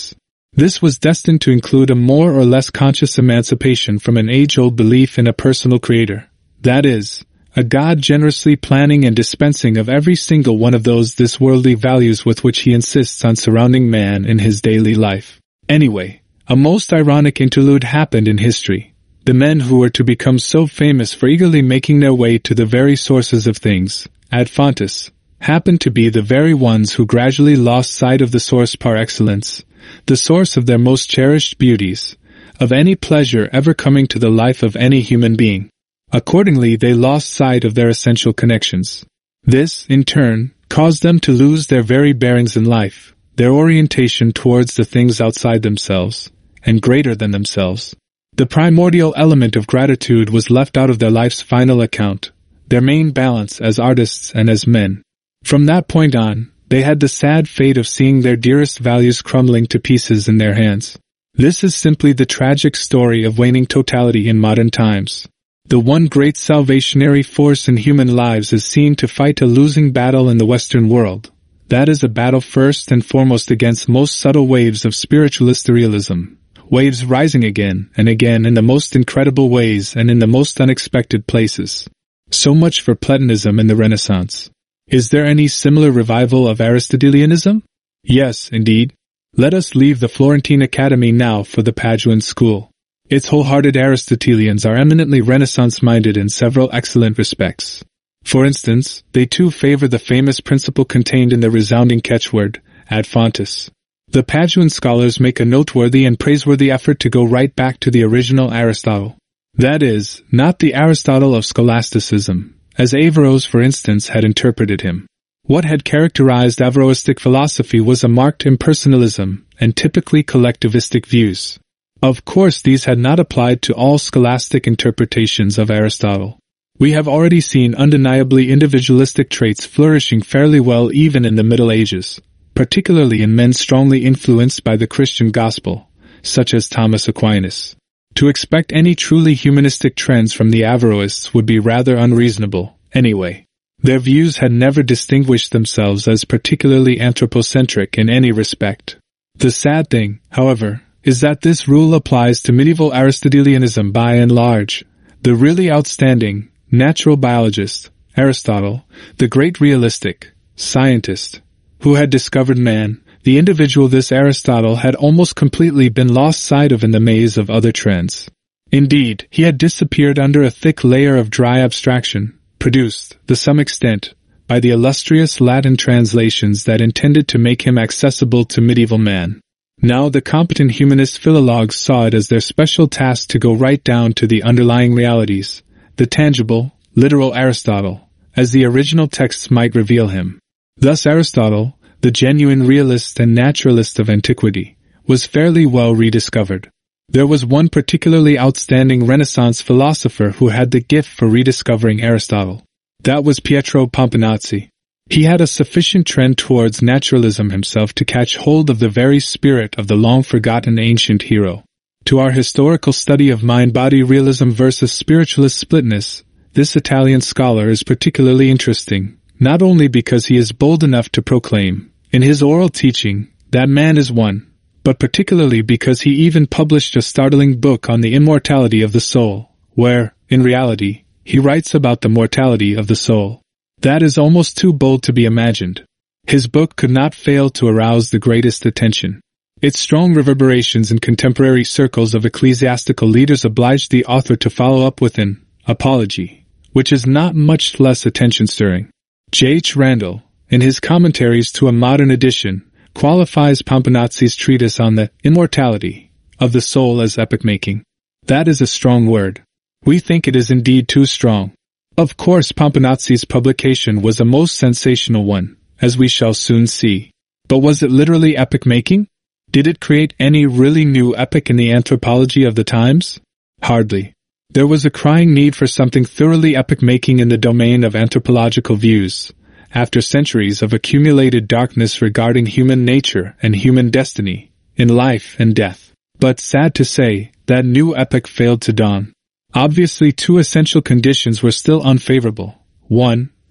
This was destined to include a more or less conscious emancipation from an age-old belief in a personal creator. That is, a God generously planning and dispensing of every single one of those this-worldly values with which he insists on surrounding man in his daily life. Anyway, a most ironic interlude happened in history. The men who were to become so famous for eagerly making their way to the very sources of things, ad fontes, happened to be the very ones who gradually lost sight of the source par excellence, the source of their most cherished beauties, of any pleasure ever coming to the life of any human being. Accordingly, they lost sight of their essential connections. This, in turn, caused them to lose their very bearings in life, their orientation towards the things outside themselves, and greater than themselves. The primordial element of gratitude was left out of their life's final account, their main balance as artists and as men. From that point on, they had the sad fate of seeing their dearest values crumbling to pieces in their hands. This is simply the tragic story of waning totality in modern times. The one great salvationary force in human lives is seen to fight a losing battle in the Western world. That is a battle first and foremost against most subtle waves of spiritualist realism, waves rising again and again in the most incredible ways and in the most unexpected places. So much for Platonism in the Renaissance. Is there any similar revival of Aristotelianism? Yes, indeed. Let us leave the Florentine Academy now for the Paduan school. Its wholehearted Aristotelians are eminently Renaissance-minded in several excellent respects. For instance, they too favor the famous principle contained in the resounding catchword, ad fontes. The Paduan scholars make a noteworthy and praiseworthy effort to go right back to the original Aristotle. That is, not the Aristotle of scholasticism, as Averroes, for instance, had interpreted him. What had characterized Averroistic philosophy was a marked impersonalism and typically collectivistic views. Of course, these had not applied to all scholastic interpretations of Aristotle. We have already seen undeniably individualistic traits flourishing fairly well even in the Middle Ages, particularly in men strongly influenced by the Christian gospel, such as Thomas Aquinas. To expect any truly humanistic trends from the Averroists would be rather unreasonable, anyway. Their views had never distinguished themselves as particularly anthropocentric in any respect. The sad thing, however, is that this rule applies to medieval Aristotelianism by and large. The really outstanding, natural biologist, Aristotle, the great realistic, scientist, who had discovered man, the individual this Aristotle had almost completely been lost sight of in the maze of other trends. Indeed, he had disappeared under a thick layer of dry abstraction, produced, to some extent, by the illustrious Latin translations that intended to make him accessible to medieval man. Now the competent humanist philologues saw it as their special task to go right down to the underlying realities, the tangible, literal Aristotle, as the original texts might reveal him. Thus Aristotle, the genuine realist and naturalist of antiquity, was fairly well rediscovered. There was one particularly outstanding Renaissance philosopher who had the gift for rediscovering Aristotle. That was Pietro Pomponazzi. He had a sufficient trend towards naturalism himself to catch hold of the very spirit of the long-forgotten ancient hero. To our historical study of mind-body realism versus spiritualist splitness, this Italian scholar is particularly interesting, not only because he is bold enough to proclaim, in his oral teaching, that man is one, but particularly because he even published a startling book on the immortality of the soul, where, in reality, he writes about the mortality of the soul. That is almost too bold to be imagined. His book could not fail to arouse the greatest attention. Its strong reverberations in contemporary circles of ecclesiastical leaders obliged the author to follow up with an apology, which is not much less attention-stirring. J H Randall, in his commentaries to a modern edition, qualifies Pomponazzi's treatise on the immortality of the soul as epoch-making. That is a strong word. We think it is indeed too strong. Of course, Pomponazzi's publication was a most sensational one, as we shall soon see. But was it literally epoch-making? Did it create any really new epoch in the anthropology of the times? Hardly. There was a crying need for something thoroughly epoch-making in the domain of anthropological views, after centuries of accumulated darkness regarding human nature and human destiny, in life and death. But sad to say, that new epoch failed to dawn. Obviously, two essential conditions were still unfavorable. One,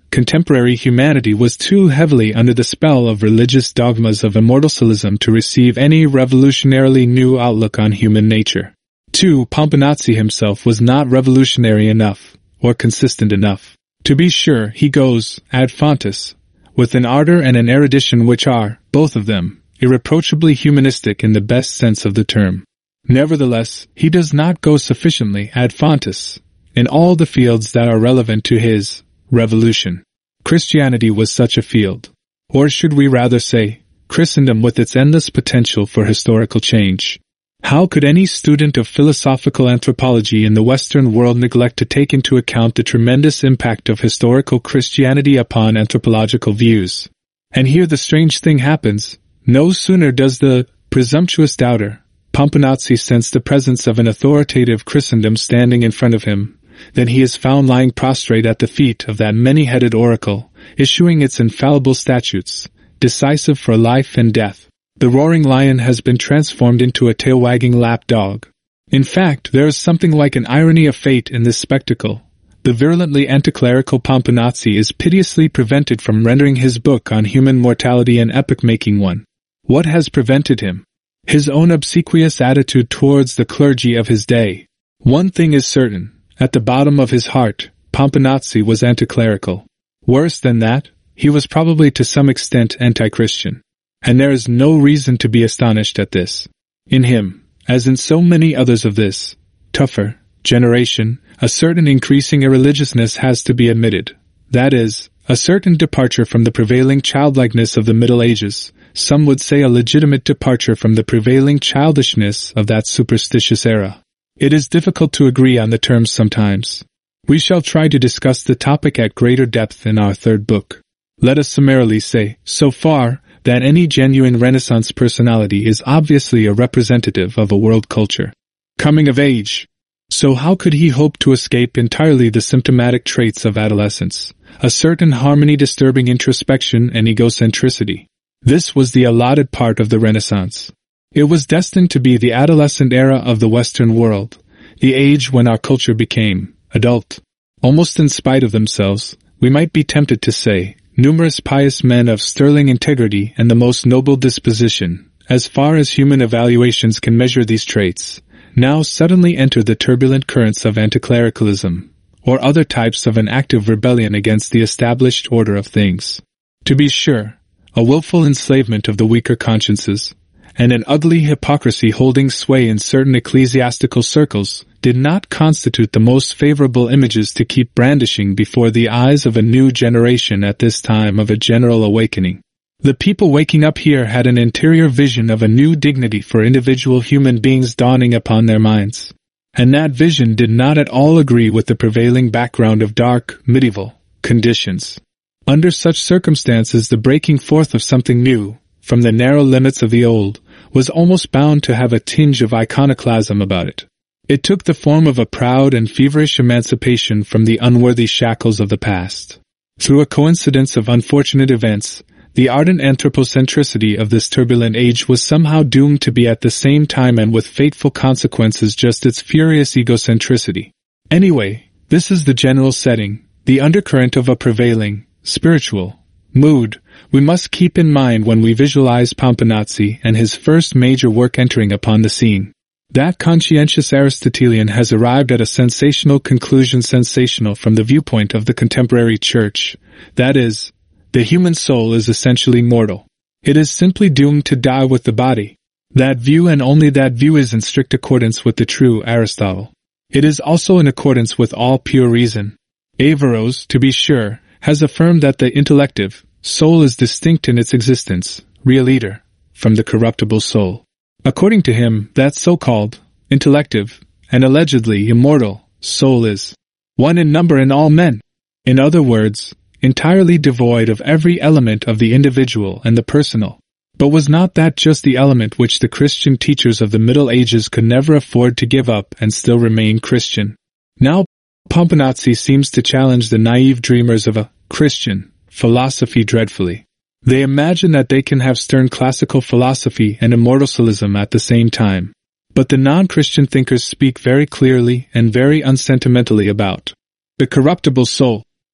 contemporary humanity was too heavily under the spell of religious dogmas of immortalism to receive any revolutionarily new outlook on human nature. two. Pomponazzi himself was not revolutionary enough, or consistent enough. To be sure, he goes, ad fontes, with an ardor and an erudition which are, both of them, irreproachably humanistic in the best sense of the term. Nevertheless, he does not go sufficiently ad fontes in all the fields that are relevant to his revolution. Christianity was such a field. Or should we rather say, Christendom with its endless potential for historical change. How could any student of philosophical anthropology in the Western world neglect to take into account the tremendous impact of historical Christianity upon anthropological views? And here the strange thing happens. No sooner does the presumptuous doubter, Pomponazzi, sense the presence of an authoritative Christendom standing in front of him, than he is found lying prostrate at the feet of that many-headed oracle, issuing its infallible statutes, decisive for life and death. The roaring lion has been transformed into a tail-wagging lap-dog. In fact, there is something like an irony of fate in this spectacle. The virulently anti-clerical Pomponazzi is piteously prevented from rendering his book on human mortality an epoch-making one. What has prevented him? His own obsequious attitude towards the clergy of his day. One thing is certain. At the bottom of his heart, Pomponazzi was anti-clerical. Worse than that, he was probably to some extent anti-Christian. And there is no reason to be astonished at this. In him, as in so many others of this tougher generation, a certain increasing irreligiousness has to be admitted. That is, a certain departure from the prevailing childlikeness of the Middle Ages, some would say a legitimate departure from the prevailing childishness of that superstitious era. It is difficult to agree on the terms sometimes. We shall try to discuss the topic at greater depth in our third book. Let us summarily say, so far, that any genuine Renaissance personality is obviously a representative of a world culture. Coming of age. So how could he hope to escape entirely the symptomatic traits of adolescence, a certain harmony-disturbing introspection and egocentricity? This was the allotted part of the Renaissance. It was destined to be the adolescent era of the Western world, the age when our culture became adult. Almost in spite of themselves, we might be tempted to say, numerous pious men of sterling integrity and the most noble disposition, as far as human evaluations can measure these traits, now suddenly enter the turbulent currents of anticlericalism, or other types of an active rebellion against the established order of things. To be sure, a willful enslavement of the weaker consciences, and an ugly hypocrisy holding sway in certain ecclesiastical circles, did not constitute the most favorable images to keep brandishing before the eyes of a new generation at this time of a general awakening. The people waking up here had an interior vision of a new dignity for individual human beings dawning upon their minds. And that vision did not at all agree with the prevailing background of dark, medieval conditions. Under such circumstances, the breaking forth of something new, from the narrow limits of the old, was almost bound to have a tinge of iconoclasm about it. It took the form of a proud and feverish emancipation from the unworthy shackles of the past. Through a coincidence of unfortunate events, the ardent anthropocentricity of this turbulent age was somehow doomed to be at the same time and with fateful consequences just its furious egocentricity. Anyway, this is the general setting, the undercurrent of a prevailing, spiritual, mood we must keep in mind when we visualize Pomponazzi and his first major work entering upon the scene. That conscientious Aristotelian has arrived at a sensational conclusion, sensational from the viewpoint of the contemporary church, that is, the human soul is essentially mortal. It is simply doomed to die with the body. That view and only that view is in strict accordance with the true Aristotle. It is also in accordance with all pure reason. Averroes, to be sure, has affirmed that the intellective soul is distinct in its existence, real eater, from the corruptible soul. According to him, that so-called intellective and allegedly immortal soul is one in number in all men. In other words, entirely devoid of every element of the individual and the personal. But was not that just the element which the Christian teachers of the Middle Ages could never afford to give up and still remain Christian? Now, Pomponazzi seems to challenge the naive dreamers of a Christian philosophy dreadfully. They imagine that they can have stern classical philosophy and immortalism at the same time. But the non-Christian thinkers speak very clearly and very unsentimentally about the corruptible soul.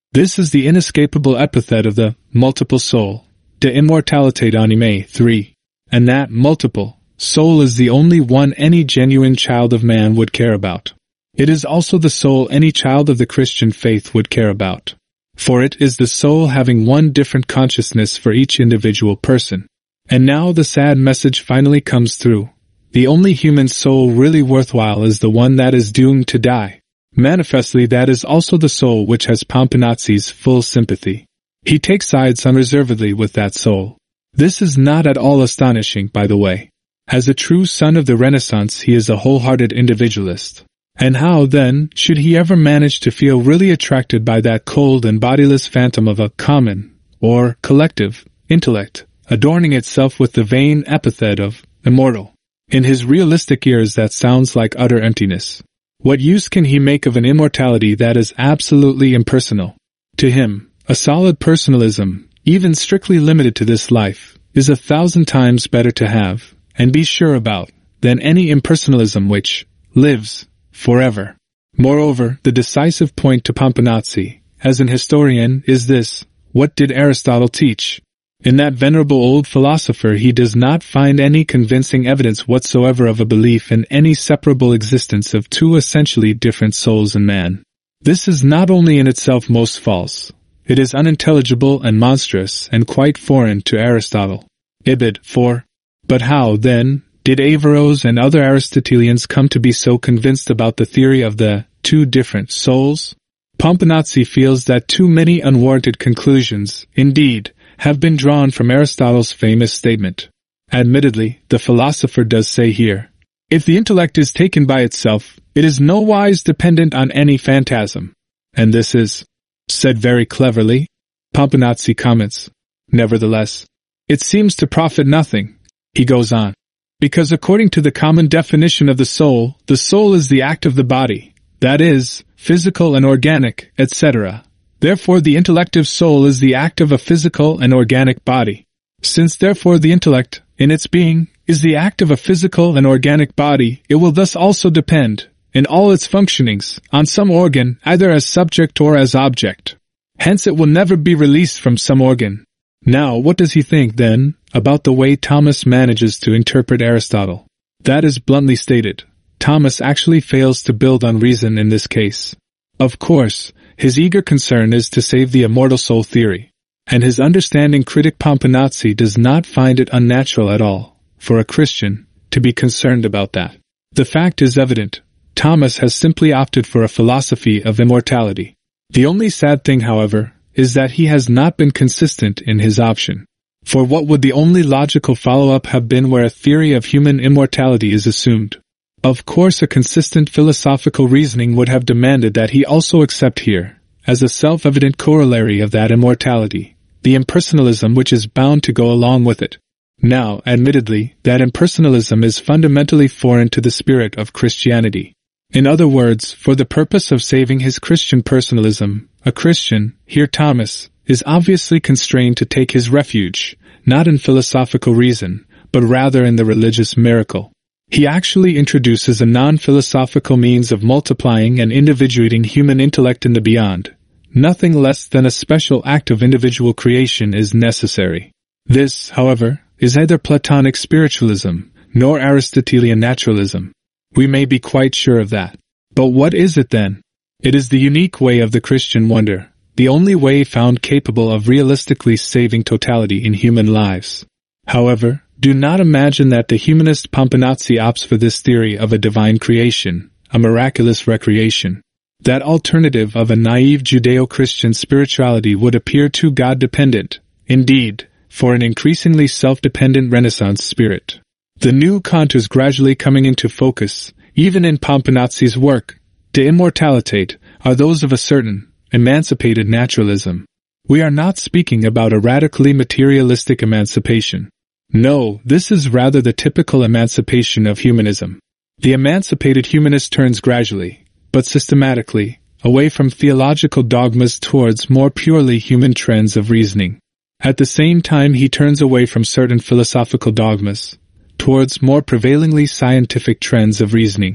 This is the inescapable epithet of the multiple soul, de immortalitate anime three, and that multiple soul is the only one any genuine child of man would care about. It is also the soul any child of the Christian faith would care about. For it is the soul having one different consciousness for each individual person. And now the sad message finally comes through. The only human soul really worthwhile is the one that is doomed to die. Manifestly that is also the soul which has Pomponazzi's full sympathy. He takes sides unreservedly with that soul. This is not at all astonishing, by the way. As a true son of the Renaissance he is a wholehearted individualist. And how, then, should he ever manage to feel really attracted by that cold and bodiless phantom of a common, or collective, intellect, adorning itself with the vain epithet of immortal? In his realistic ears that sounds like utter emptiness. What use can he make of an immortality that is absolutely impersonal? To him, a solid personalism, even strictly limited to this life, is a thousand times better to have, and be sure about, than any impersonalism which lives forever. Moreover, the decisive point to Pomponazzi, as an historian, is this: what did Aristotle teach? In that venerable old philosopher he does not find any convincing evidence whatsoever of a belief in any separable existence of two essentially different souls in man. This is not only in itself most false, it is unintelligible and monstrous and quite foreign to Aristotle. Ibid. four. But how, then, did Averroes and other Aristotelians come to be so convinced about the theory of the two different souls? Pomponazzi feels that too many unwarranted conclusions, indeed, have been drawn from Aristotle's famous statement. Admittedly, the philosopher does say here, if the intellect is taken by itself, it is nowise dependent on any phantasm. And this is said very cleverly. Pomponazzi comments, nevertheless, it seems to profit nothing. He goes on. Because according to the common definition of the soul, the soul is the act of the body, that is, physical and organic, et cetera. Therefore the intellective soul is the act of a physical and organic body. Since therefore the intellect, in its being, is the act of a physical and organic body, it will thus also depend, in all its functionings, on some organ, either as subject or as object. Hence it will never be released from some organ. Now, what does he think, then, about the way Thomas manages to interpret Aristotle? That is bluntly stated. Thomas actually fails to build on reason in this case. Of course, his eager concern is to save the immortal soul theory, and his understanding critic Pomponazzi does not find it unnatural at all, for a Christian, to be concerned about that. The fact is evident. Thomas has simply opted for a philosophy of immortality. The only sad thing, however, is that he has not been consistent in his option. For what would the only logical follow-up have been where a theory of human immortality is assumed? Of course a consistent philosophical reasoning would have demanded that he also accept here, as a self-evident corollary of that immortality, the impersonalism which is bound to go along with it. Now, admittedly, that impersonalism is fundamentally foreign to the spirit of Christianity. In other words, for the purpose of saving his Christian personalism, a Christian, here Thomas, is obviously constrained to take his refuge, not in philosophical reason, but rather in the religious miracle. He actually introduces a non-philosophical means of multiplying and individuating human intellect in the beyond. Nothing less than a special act of individual creation is necessary. This, however, is neither Platonic spiritualism, nor Aristotelian naturalism. We may be quite sure of that. But what is it then? It is the unique way of the Christian wonder, the only way found capable of realistically saving totality in human lives. However, do not imagine that the humanist Pomponazzi opts for this theory of a divine creation, a miraculous recreation. That alternative of a naive Judeo-Christian spirituality would appear too God-dependent, indeed, for an increasingly self-dependent Renaissance spirit. The new contours gradually coming into focus, even in Pomponazzi's work, De Immortalitate, are those of a certain, emancipated naturalism. We are not speaking about a radically materialistic emancipation. No, this is rather the typical emancipation of humanism. The emancipated humanist turns gradually, but systematically, away from theological dogmas towards more purely human trends of reasoning. At the same time he turns away from certain philosophical dogmas, towards more prevailingly scientific trends of reasoning.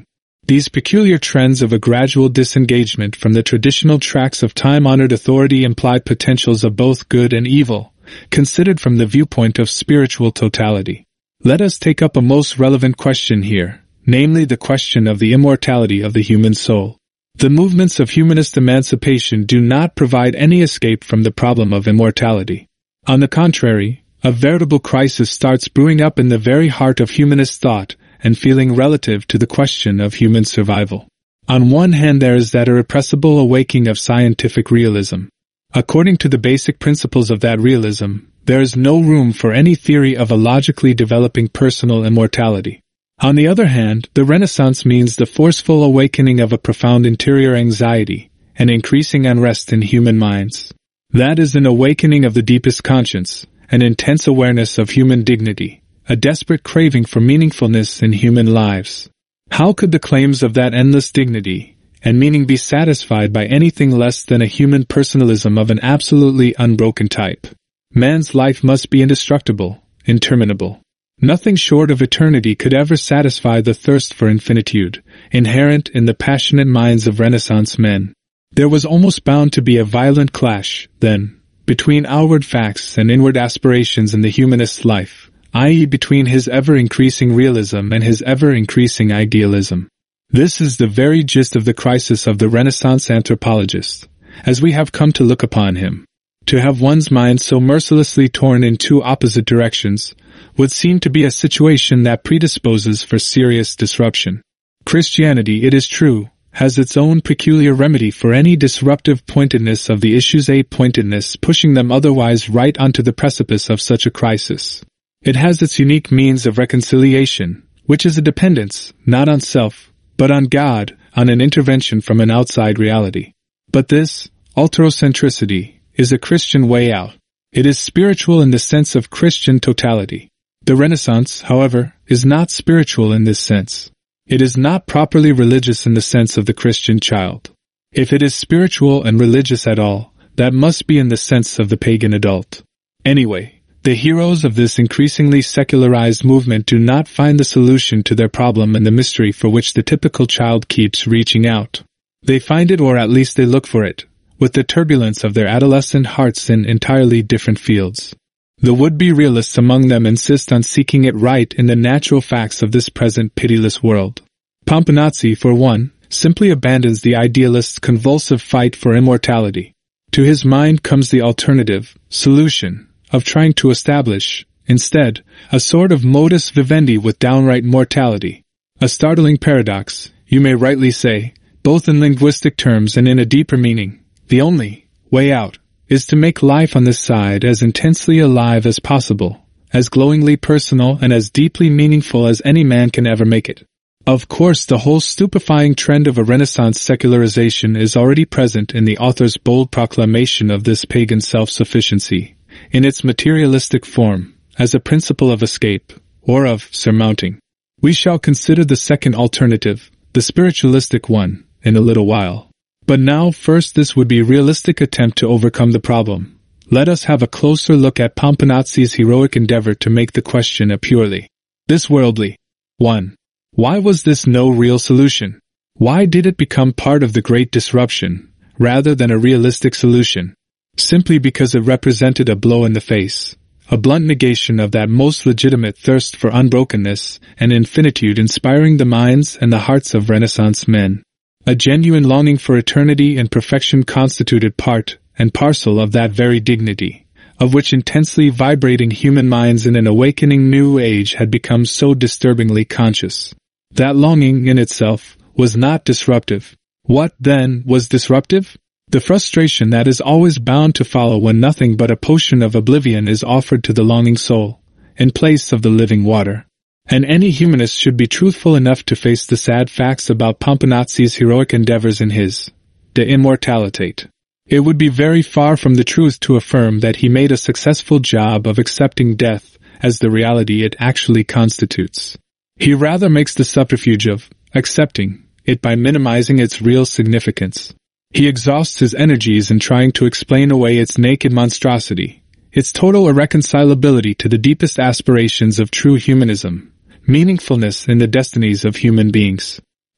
These peculiar trends of a gradual disengagement from the traditional tracks of time-honored authority implied potentials of both good and evil, considered from the viewpoint of spiritual totality. Let us take up a most relevant question here, namely the question of the immortality of the human soul. The movements of humanist emancipation do not provide any escape from the problem of immortality. On the contrary, a veritable crisis starts brewing up in the very heart of humanist thought and feeling relative to the question of human survival. On one hand, there is that irrepressible awakening of scientific realism. According to the basic principles of that realism, there is no room for any theory of a logically developing personal immortality. On the other hand, the Renaissance means the forceful awakening of a profound interior anxiety and increasing unrest in human minds. That is an awakening of the deepest conscience, an intense awareness of human dignity, a desperate craving for meaningfulness in human lives. How could the claims of that endless dignity and meaning be satisfied by anything less than a human personalism of an absolutely unbroken type? Man's life must be indestructible, interminable. Nothing short of eternity could ever satisfy the thirst for infinitude, inherent in the passionate minds of Renaissance men. There was almost bound to be a violent clash, then, between outward facts and inward aspirations in the humanist's life, that is between his ever-increasing realism and his ever-increasing idealism. This is the very gist of the crisis of the Renaissance anthropologist, as we have come to look upon him. To have one's mind so mercilessly torn in two opposite directions would seem to be a situation that predisposes for serious disruption. Christianity, it is true, has its own peculiar remedy for any disruptive pointedness of the issues, a pointedness pushing them otherwise right onto the precipice of such a crisis. It has its unique means of reconciliation, which is a dependence, not on self, but on God, on an intervention from an outside reality. But this, alterocentricity, is a Christian way out. It is spiritual in the sense of Christian totality. The Renaissance, however, is not spiritual in this sense. It is not properly religious in the sense of the Christian child. If it is spiritual and religious at all, that must be in the sense of the pagan adult. Anyway, the heroes of this increasingly secularized movement do not find the solution to their problem in the mystery for which the typical child keeps reaching out. They find it, or at least they look for it, with the turbulence of their adolescent hearts in entirely different fields. The would-be realists among them insist on seeking it right in the natural facts of this present pitiless world. Pomponazzi, for one, simply abandons the idealist's convulsive fight for immortality. To his mind comes the alternative, solution, of trying to establish, instead, a sort of modus vivendi with downright mortality. A startling paradox, you may rightly say, both in linguistic terms and in a deeper meaning. The only way out is to make life on this side as intensely alive as possible, as glowingly personal and as deeply meaningful as any man can ever make it. Of course, the whole stupefying trend of a Renaissance secularization is already present in the author's bold proclamation of this pagan self-sufficiency, in its materialistic form, as a principle of escape, or of surmounting. We shall consider the second alternative, the spiritualistic one, in a little while. But now, first, this would be a realistic attempt to overcome the problem. Let us have a closer look at Pomponazzi's heroic endeavor to make the question a purely this worldly one. Why was this no real solution? Why did it become part of the great disruption, rather than a realistic solution? Simply because it represented a blow in the face, a blunt negation of that most legitimate thirst for unbrokenness and infinitude inspiring the minds and the hearts of Renaissance men. A genuine longing for eternity and perfection constituted part and parcel of that very dignity, of which intensely vibrating human minds in an awakening new age had become so disturbingly conscious. That longing in itself was not disruptive. What, then, was disruptive? The frustration that is always bound to follow when nothing but a potion of oblivion is offered to the longing soul, in place of the living water. And any humanist should be truthful enough to face the sad facts about Pomponazzi's heroic endeavors in his De Immortalitate. It would be very far from the truth to affirm that he made a successful job of accepting death as the reality it actually constitutes. He rather makes the subterfuge of accepting it by minimizing its real significance. He exhausts his energies in trying to explain away its naked monstrosity, its total irreconcilability to the deepest aspirations of true humanism, meaningfulness in the destinies of human beings.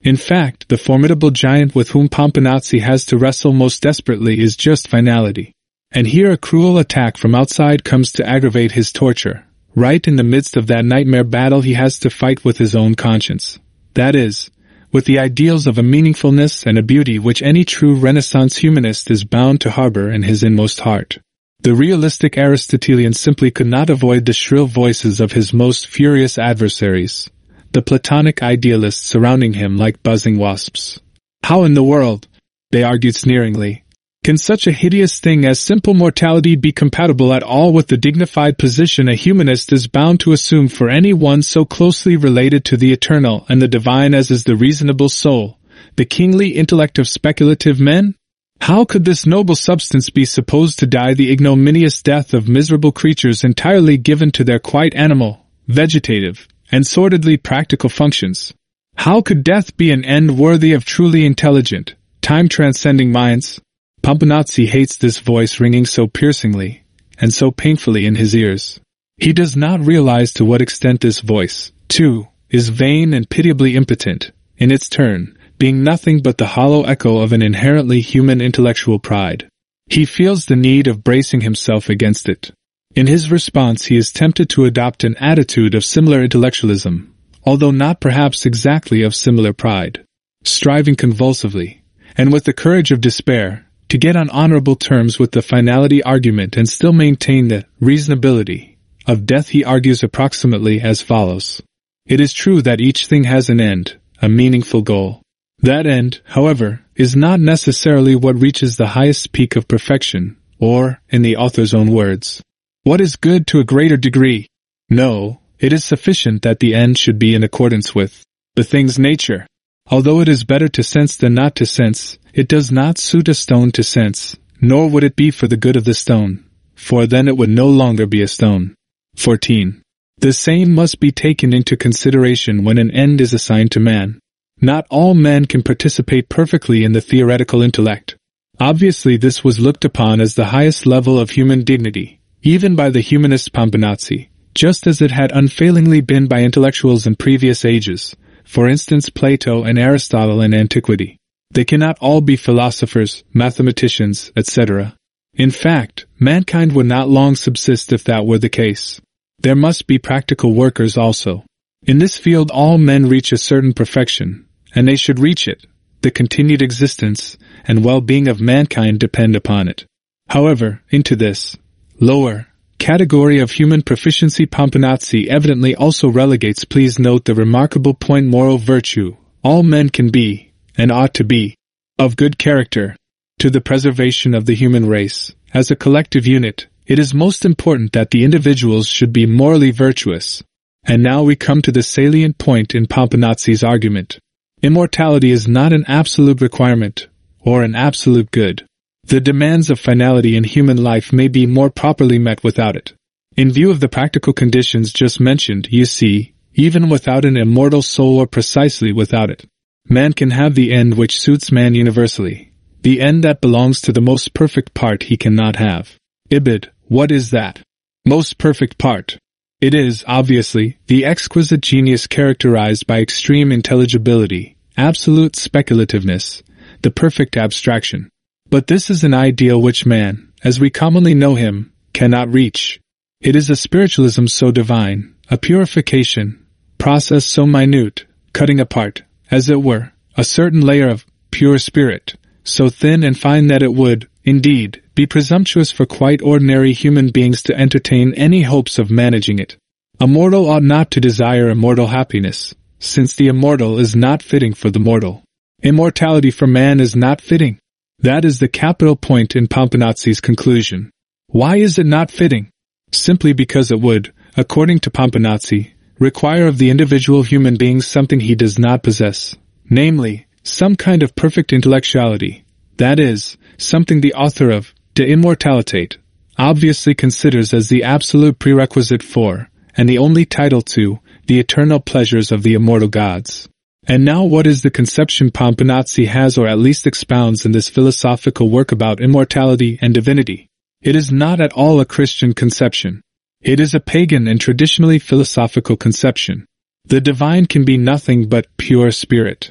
In fact, the formidable giant with whom Pomponazzi has to wrestle most desperately is just finality. And here a cruel attack from outside comes to aggravate his torture, right in the midst of that nightmare battle he has to fight with his own conscience. That is, with the ideals of a meaningfulness and a beauty which any true Renaissance humanist is bound to harbor in his inmost heart. The realistic Aristotelian simply could not avoid the shrill voices of his most furious adversaries, the Platonic idealists surrounding him like buzzing wasps. How in the world, they argued sneeringly, can such a hideous thing as simple mortality be compatible at all with the dignified position a humanist is bound to assume for any one so closely related to the eternal and the divine as is the reasonable soul, the kingly intellect of speculative men? How could this noble substance be supposed to die the ignominious death of miserable creatures entirely given to their quite animal, vegetative, and sordidly practical functions? How could death be an end worthy of truly intelligent, time-transcending minds? Pomponazzi hates this voice ringing so piercingly, and so painfully in his ears. He does not realize to what extent this voice, too, is vain and pitiably impotent, in its turn, being nothing but the hollow echo of an inherently human intellectual pride. He feels the need of bracing himself against it. In his response he is tempted to adopt an attitude of similar intellectualism, although not perhaps exactly of similar pride, striving convulsively, and with the courage of despair, to get on honorable terms with the finality argument and still maintain the reasonability of death. He argues approximately as follows. It is true that each thing has an end, a meaningful goal. That end, however, is not necessarily what reaches the highest peak of perfection, or, in the author's own words, what is good to a greater degree? No, it is sufficient that the end should be in accordance with the thing's nature. Although it is better to sense than not to sense, it does not suit a stone to sense, nor would it be for the good of the stone, for then it would no longer be a stone. fourteen. The same must be taken into consideration when an end is assigned to man. Not all men can participate perfectly in the theoretical intellect. Obviously this was looked upon as the highest level of human dignity, even by the humanist Pomponazzi, just as it had unfailingly been by intellectuals in previous ages, for instance Plato and Aristotle in antiquity. They cannot all be philosophers, mathematicians, et cetera. In fact, mankind would not long subsist if that were the case. There must be practical workers also. In this field all men reach a certain perfection, and they should reach it. The continued existence and well-being of mankind depend upon it. However, into this lower category of human proficiency Pomponazzi evidently also relegates, please note the remarkable point, moral virtue. All men can be, and ought to be, of good character. To the preservation of the human race, as a collective unit, it is most important that the individuals should be morally virtuous. And now we come to the salient point in Pomponazzi's argument. Immortality is not an absolute requirement, or an absolute good. The demands of finality in human life may be more properly met without it. In view of the practical conditions just mentioned, you see, even without an immortal soul or precisely without it, man can have the end which suits man universally, the end that belongs to the most perfect part he cannot have. Ibid, what is that most perfect part? It is, obviously, the exquisite genius characterized by extreme intelligibility, absolute speculativeness, the perfect abstraction. But this is an ideal which man, as we commonly know him, cannot reach. It is a spiritualism so divine, a purification, process so minute, cutting apart, as it were, a certain layer of pure spirit, so thin and fine that it would, indeed, be presumptuous for quite ordinary human beings to entertain any hopes of managing it. A mortal ought not to desire immortal happiness, since the immortal is not fitting for the mortal. Immortality for man is not fitting. That is the capital point in Pomponazzi's conclusion. Why is it not fitting? Simply because it would, according to Pomponazzi, require of the individual human being something he does not possess, namely, some kind of perfect intellectuality, that is, something the author of De Immortalitate obviously considers as the absolute prerequisite for, and the only title to, the eternal pleasures of the immortal gods. And now what is the conception Pomponazzi has or at least expounds in this philosophical work about immortality and divinity? It is not at all a Christian conception. It is a pagan and traditionally philosophical conception. The divine can be nothing but pure spirit.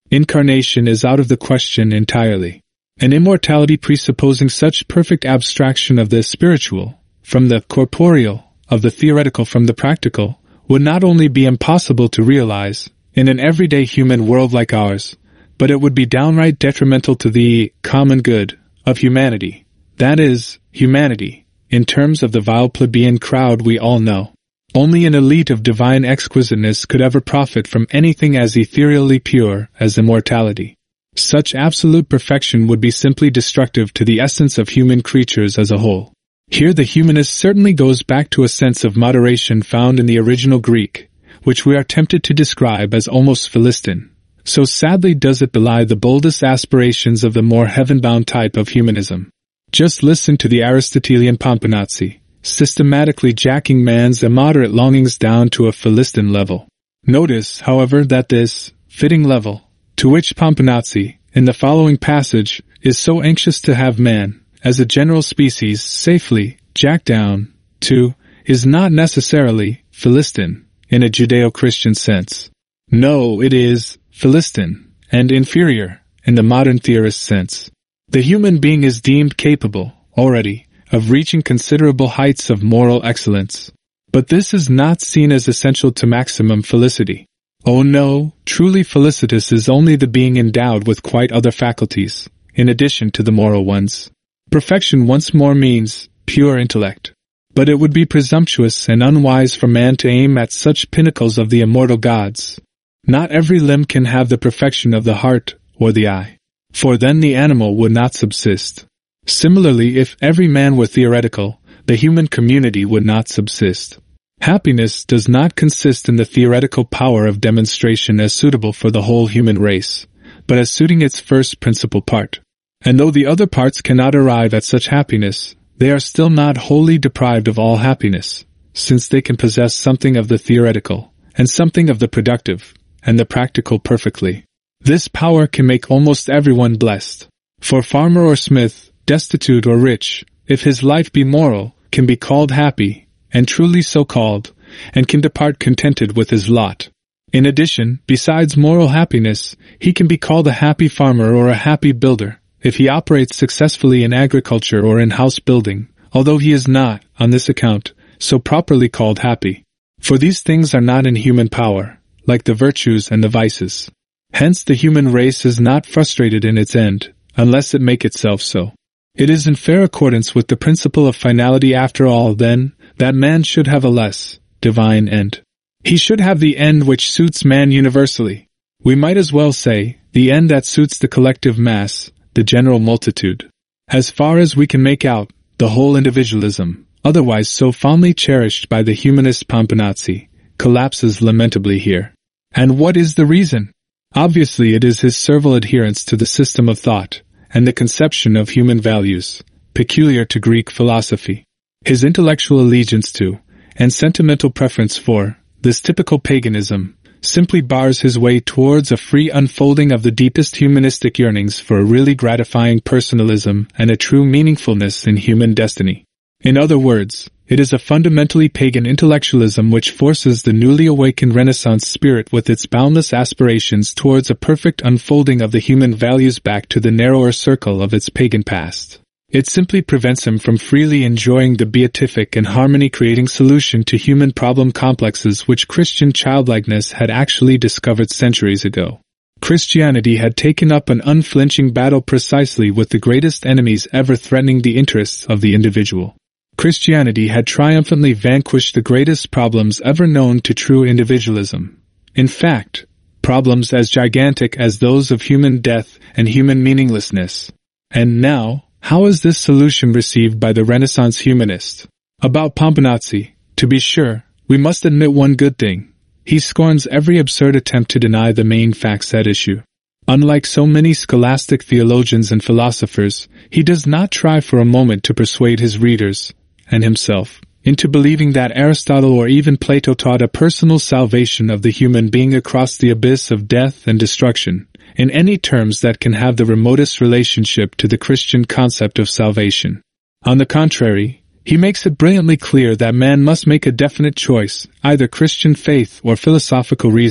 Incarnation is out of the question entirely. An immortality presupposing such perfect abstraction of the spiritual from the corporeal, of the theoretical from the practical, would not only be impossible to realize in an everyday human world like ours, but it would be downright detrimental to the common good of humanity, that is, humanity, in terms of the vile plebeian crowd we all know. Only an elite of divine exquisiteness could ever profit from anything as ethereally pure as immortality. Such absolute perfection would be simply destructive to the essence of human creatures as a whole. Here the humanist certainly goes back to a sense of moderation found in the original Greek, which we are tempted to describe as almost Philistine. So sadly does it belie the boldest aspirations of the more heaven-bound type of humanism. Just listen to the Aristotelian Pomponazzi, systematically jacking man's immoderate longings down to a Philistine level. Notice, however, that this fitting level, to which Pomponazzi, in the following passage, is so anxious to have man, as a general species, safely jacked down to, is not necessarily Philistine, in a Judeo-Christian sense. No, it is Philistine, and inferior, in the modern theorist sense. The human being is deemed capable, already, of reaching considerable heights of moral excellence. But this is not seen as essential to maximum felicity. Oh no, truly felicitous is only the being endowed with quite other faculties, in addition to the moral ones. Perfection once more means pure intellect. But it would be presumptuous and unwise for man to aim at such pinnacles of the immortal gods. Not every limb can have the perfection of the heart or the eye, for then the animal would not subsist. Similarly, if every man were theoretical, the human community would not subsist. Happiness does not consist in the theoretical power of demonstration as suitable for the whole human race, but as suiting its first principal part. And though the other parts cannot arrive at such happiness, they are still not wholly deprived of all happiness, since they can possess something of the theoretical, and something of the productive, and the practical perfectly. This power can make almost everyone blessed. For farmer or smith, destitute or rich, if his life be moral, can be called happy, and truly so called, and can depart contented with his lot. In addition, besides moral happiness, he can be called a happy farmer or a happy builder, if he operates successfully in agriculture or in house building, although he is not, on this account, so properly called happy. For these things are not in human power, like the virtues and the vices. Hence the human race is not frustrated in its end, unless it make itself so. It is in fair accordance with the principle of finality after all, then, that man should have a less divine end. He should have the end which suits man universally. We might as well say, the end that suits the collective mass, the general multitude. As far as we can make out, the whole individualism, otherwise so fondly cherished by the humanist Pomponazzi, collapses lamentably here. And what is the reason? Obviously it is his servile adherence to the system of thought, and the conception of human values, peculiar to Greek philosophy. His intellectual allegiance to, and sentimental preference for, this typical paganism, simply bars his way towards a free unfolding of the deepest humanistic yearnings for a really gratifying personalism and a true meaningfulness in human destiny. In other words, it is a fundamentally pagan intellectualism which forces the newly awakened Renaissance spirit with its boundless aspirations towards a perfect unfolding of the human values back to the narrower circle of its pagan past. It simply prevents him from freely enjoying the beatific and harmony-creating solution to human problem complexes which Christian childlikeness had actually discovered centuries ago. Christianity had taken up an unflinching battle precisely with the greatest enemies ever threatening the interests of the individual. Christianity had triumphantly vanquished the greatest problems ever known to true individualism. In fact, problems as gigantic as those of human death and human meaninglessness. And now, how is this solution received by the Renaissance humanist? About Pomponazzi, to be sure, we must admit one good thing. He scorns every absurd attempt to deny the main facts at issue. Unlike so many scholastic theologians and philosophers, he does not try for a moment to persuade his readers, and himself, into believing that Aristotle or even Plato taught a personal salvation of the human being across the abyss of death and destruction, in any terms that can have the remotest relationship to the Christian concept of salvation. On the contrary, he makes it brilliantly clear that man must make a definite choice, either Christian faith or philosophical reason,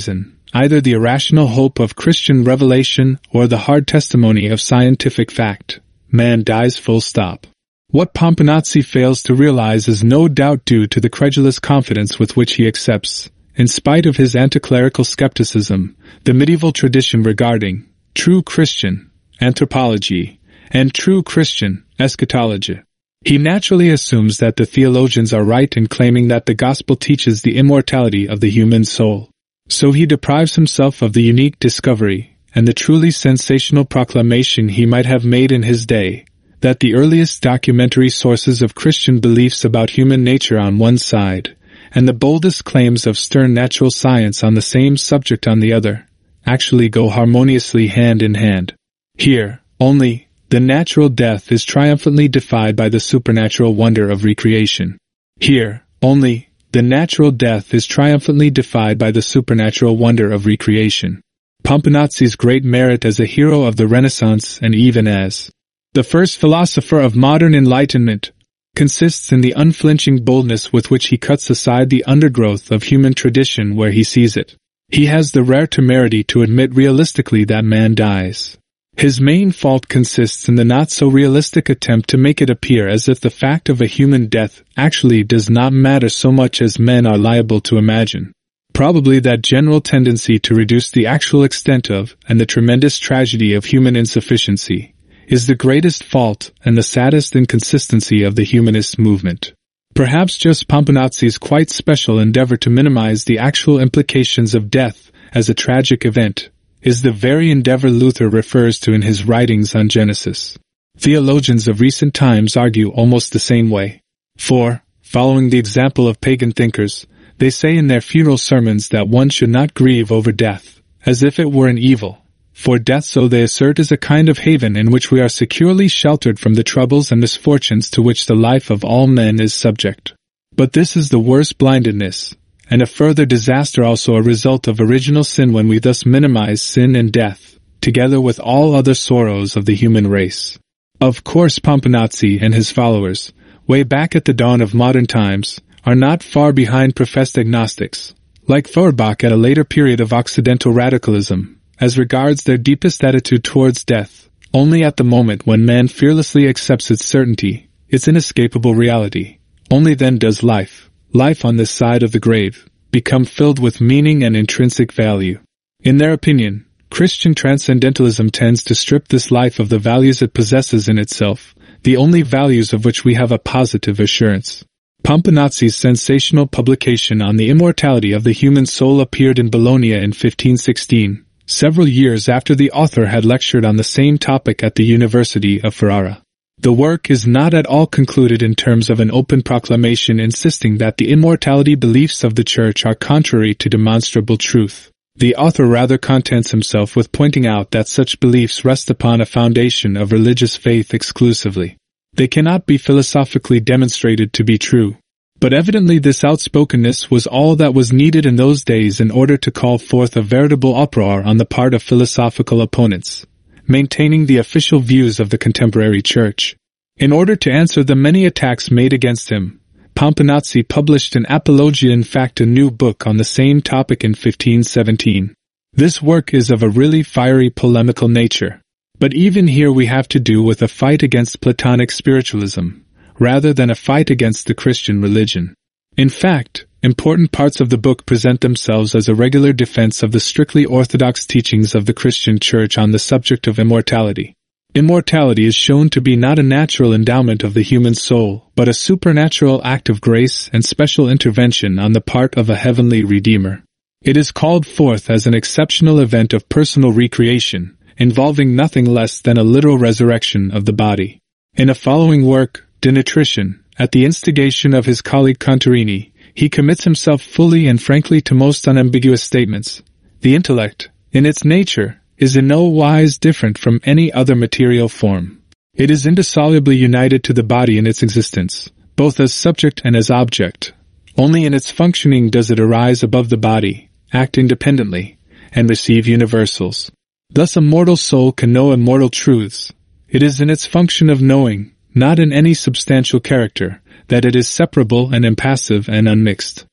either the irrational hope of Christian revelation or the hard testimony of scientific fact. Man dies full stop. What Pomponazzi fails to realize is no doubt due to the credulous confidence with which he accepts, in spite of his anticlerical skepticism, the medieval tradition regarding true Christian anthropology and true Christian eschatology. He naturally assumes that the theologians are right in claiming that the gospel teaches the immortality of the human soul. So he deprives himself of the unique discovery and the truly sensational proclamation he might have made in his day, that the earliest documentary sources of Christian beliefs about human nature on one side, and the boldest claims of stern natural science on the same subject on the other, actually go harmoniously hand in hand. Here, only, the natural death is triumphantly defied by the supernatural wonder of recreation. Here, only, the natural death is triumphantly defied by the supernatural wonder of recreation. Pomponazzi's great merit as a hero of the Renaissance and even as the first philosopher of modern enlightenment consists in the unflinching boldness with which he cuts aside the undergrowth of human tradition where he sees it. He has the rare temerity to admit realistically that man dies. His main fault consists in the not-so-realistic attempt to make it appear as if the fact of a human death actually does not matter so much as men are liable to imagine. Probably that general tendency to reduce the actual extent of, and the tremendous tragedy of human insufficiency, is the greatest fault and the saddest inconsistency of the humanist movement. Perhaps just Pomponazzi's quite special endeavor to minimize the actual implications of death as a tragic event is the very endeavor Luther refers to in his writings on Genesis. Theologians of recent times argue almost the same way. For, following the example of pagan thinkers, they say in their funeral sermons that one should not grieve over death, as if it were an evil. For death, so they assert, is a kind of haven in which we are securely sheltered from the troubles and misfortunes to which the life of all men is subject. But this is the worst blindedness, and a further disaster also a result of original sin when we thus minimize sin and death, together with all other sorrows of the human race. Of course, Pomponazzi and his followers, way back at the dawn of modern times, are not far behind professed agnostics, like Feuerbach at a later period of Occidental radicalism, as regards their deepest attitude towards death. Only at the moment when man fearlessly accepts its certainty, its inescapable reality, only then does life, life on this side of the grave, become filled with meaning and intrinsic value. In their opinion, Christian transcendentalism tends to strip this life of the values it possesses in itself, the only values of which we have a positive assurance. Pomponazzi's sensational publication on the immortality of the human soul appeared in Bologna in fifteen sixteen, several years after the author had lectured on the same topic at the University of Ferrara. The work is not at all concluded in terms of an open proclamation insisting that the immortality beliefs of the Church are contrary to demonstrable truth. The author rather contents himself with pointing out that such beliefs rest upon a foundation of religious faith exclusively. They cannot be philosophically demonstrated to be true. But evidently this outspokenness was all that was needed in those days in order to call forth a veritable uproar on the part of philosophical opponents, maintaining the official views of the contemporary Church. In order to answer the many attacks made against him, Pomponazzi published an Apologia, in fact a new book on the same topic in fifteen seventeen. This work is of a really fiery polemical nature. But even here we have to do with a fight against Platonic spiritualism, rather than a fight against the Christian religion. In fact, important parts of the book present themselves as a regular defense of the strictly orthodox teachings of the Christian Church on the subject of immortality. Immortality is shown to be not a natural endowment of the human soul, but a supernatural act of grace and special intervention on the part of a heavenly Redeemer. It is called forth as an exceptional event of personal recreation, involving nothing less than a literal resurrection of the body. In a following work, De Nutrition, at the instigation of his colleague Contarini, he commits himself fully and frankly to most unambiguous statements. The intellect, in its nature, is in no wise different from any other material form. It is indissolubly united to the body in its existence, both as subject and as object. Only in its functioning does it arise above the body, act independently, and receive universals. Thus a mortal soul can know immortal truths. It is in its function of knowing, not in any substantial character, that it is separable and impassive and unmixed.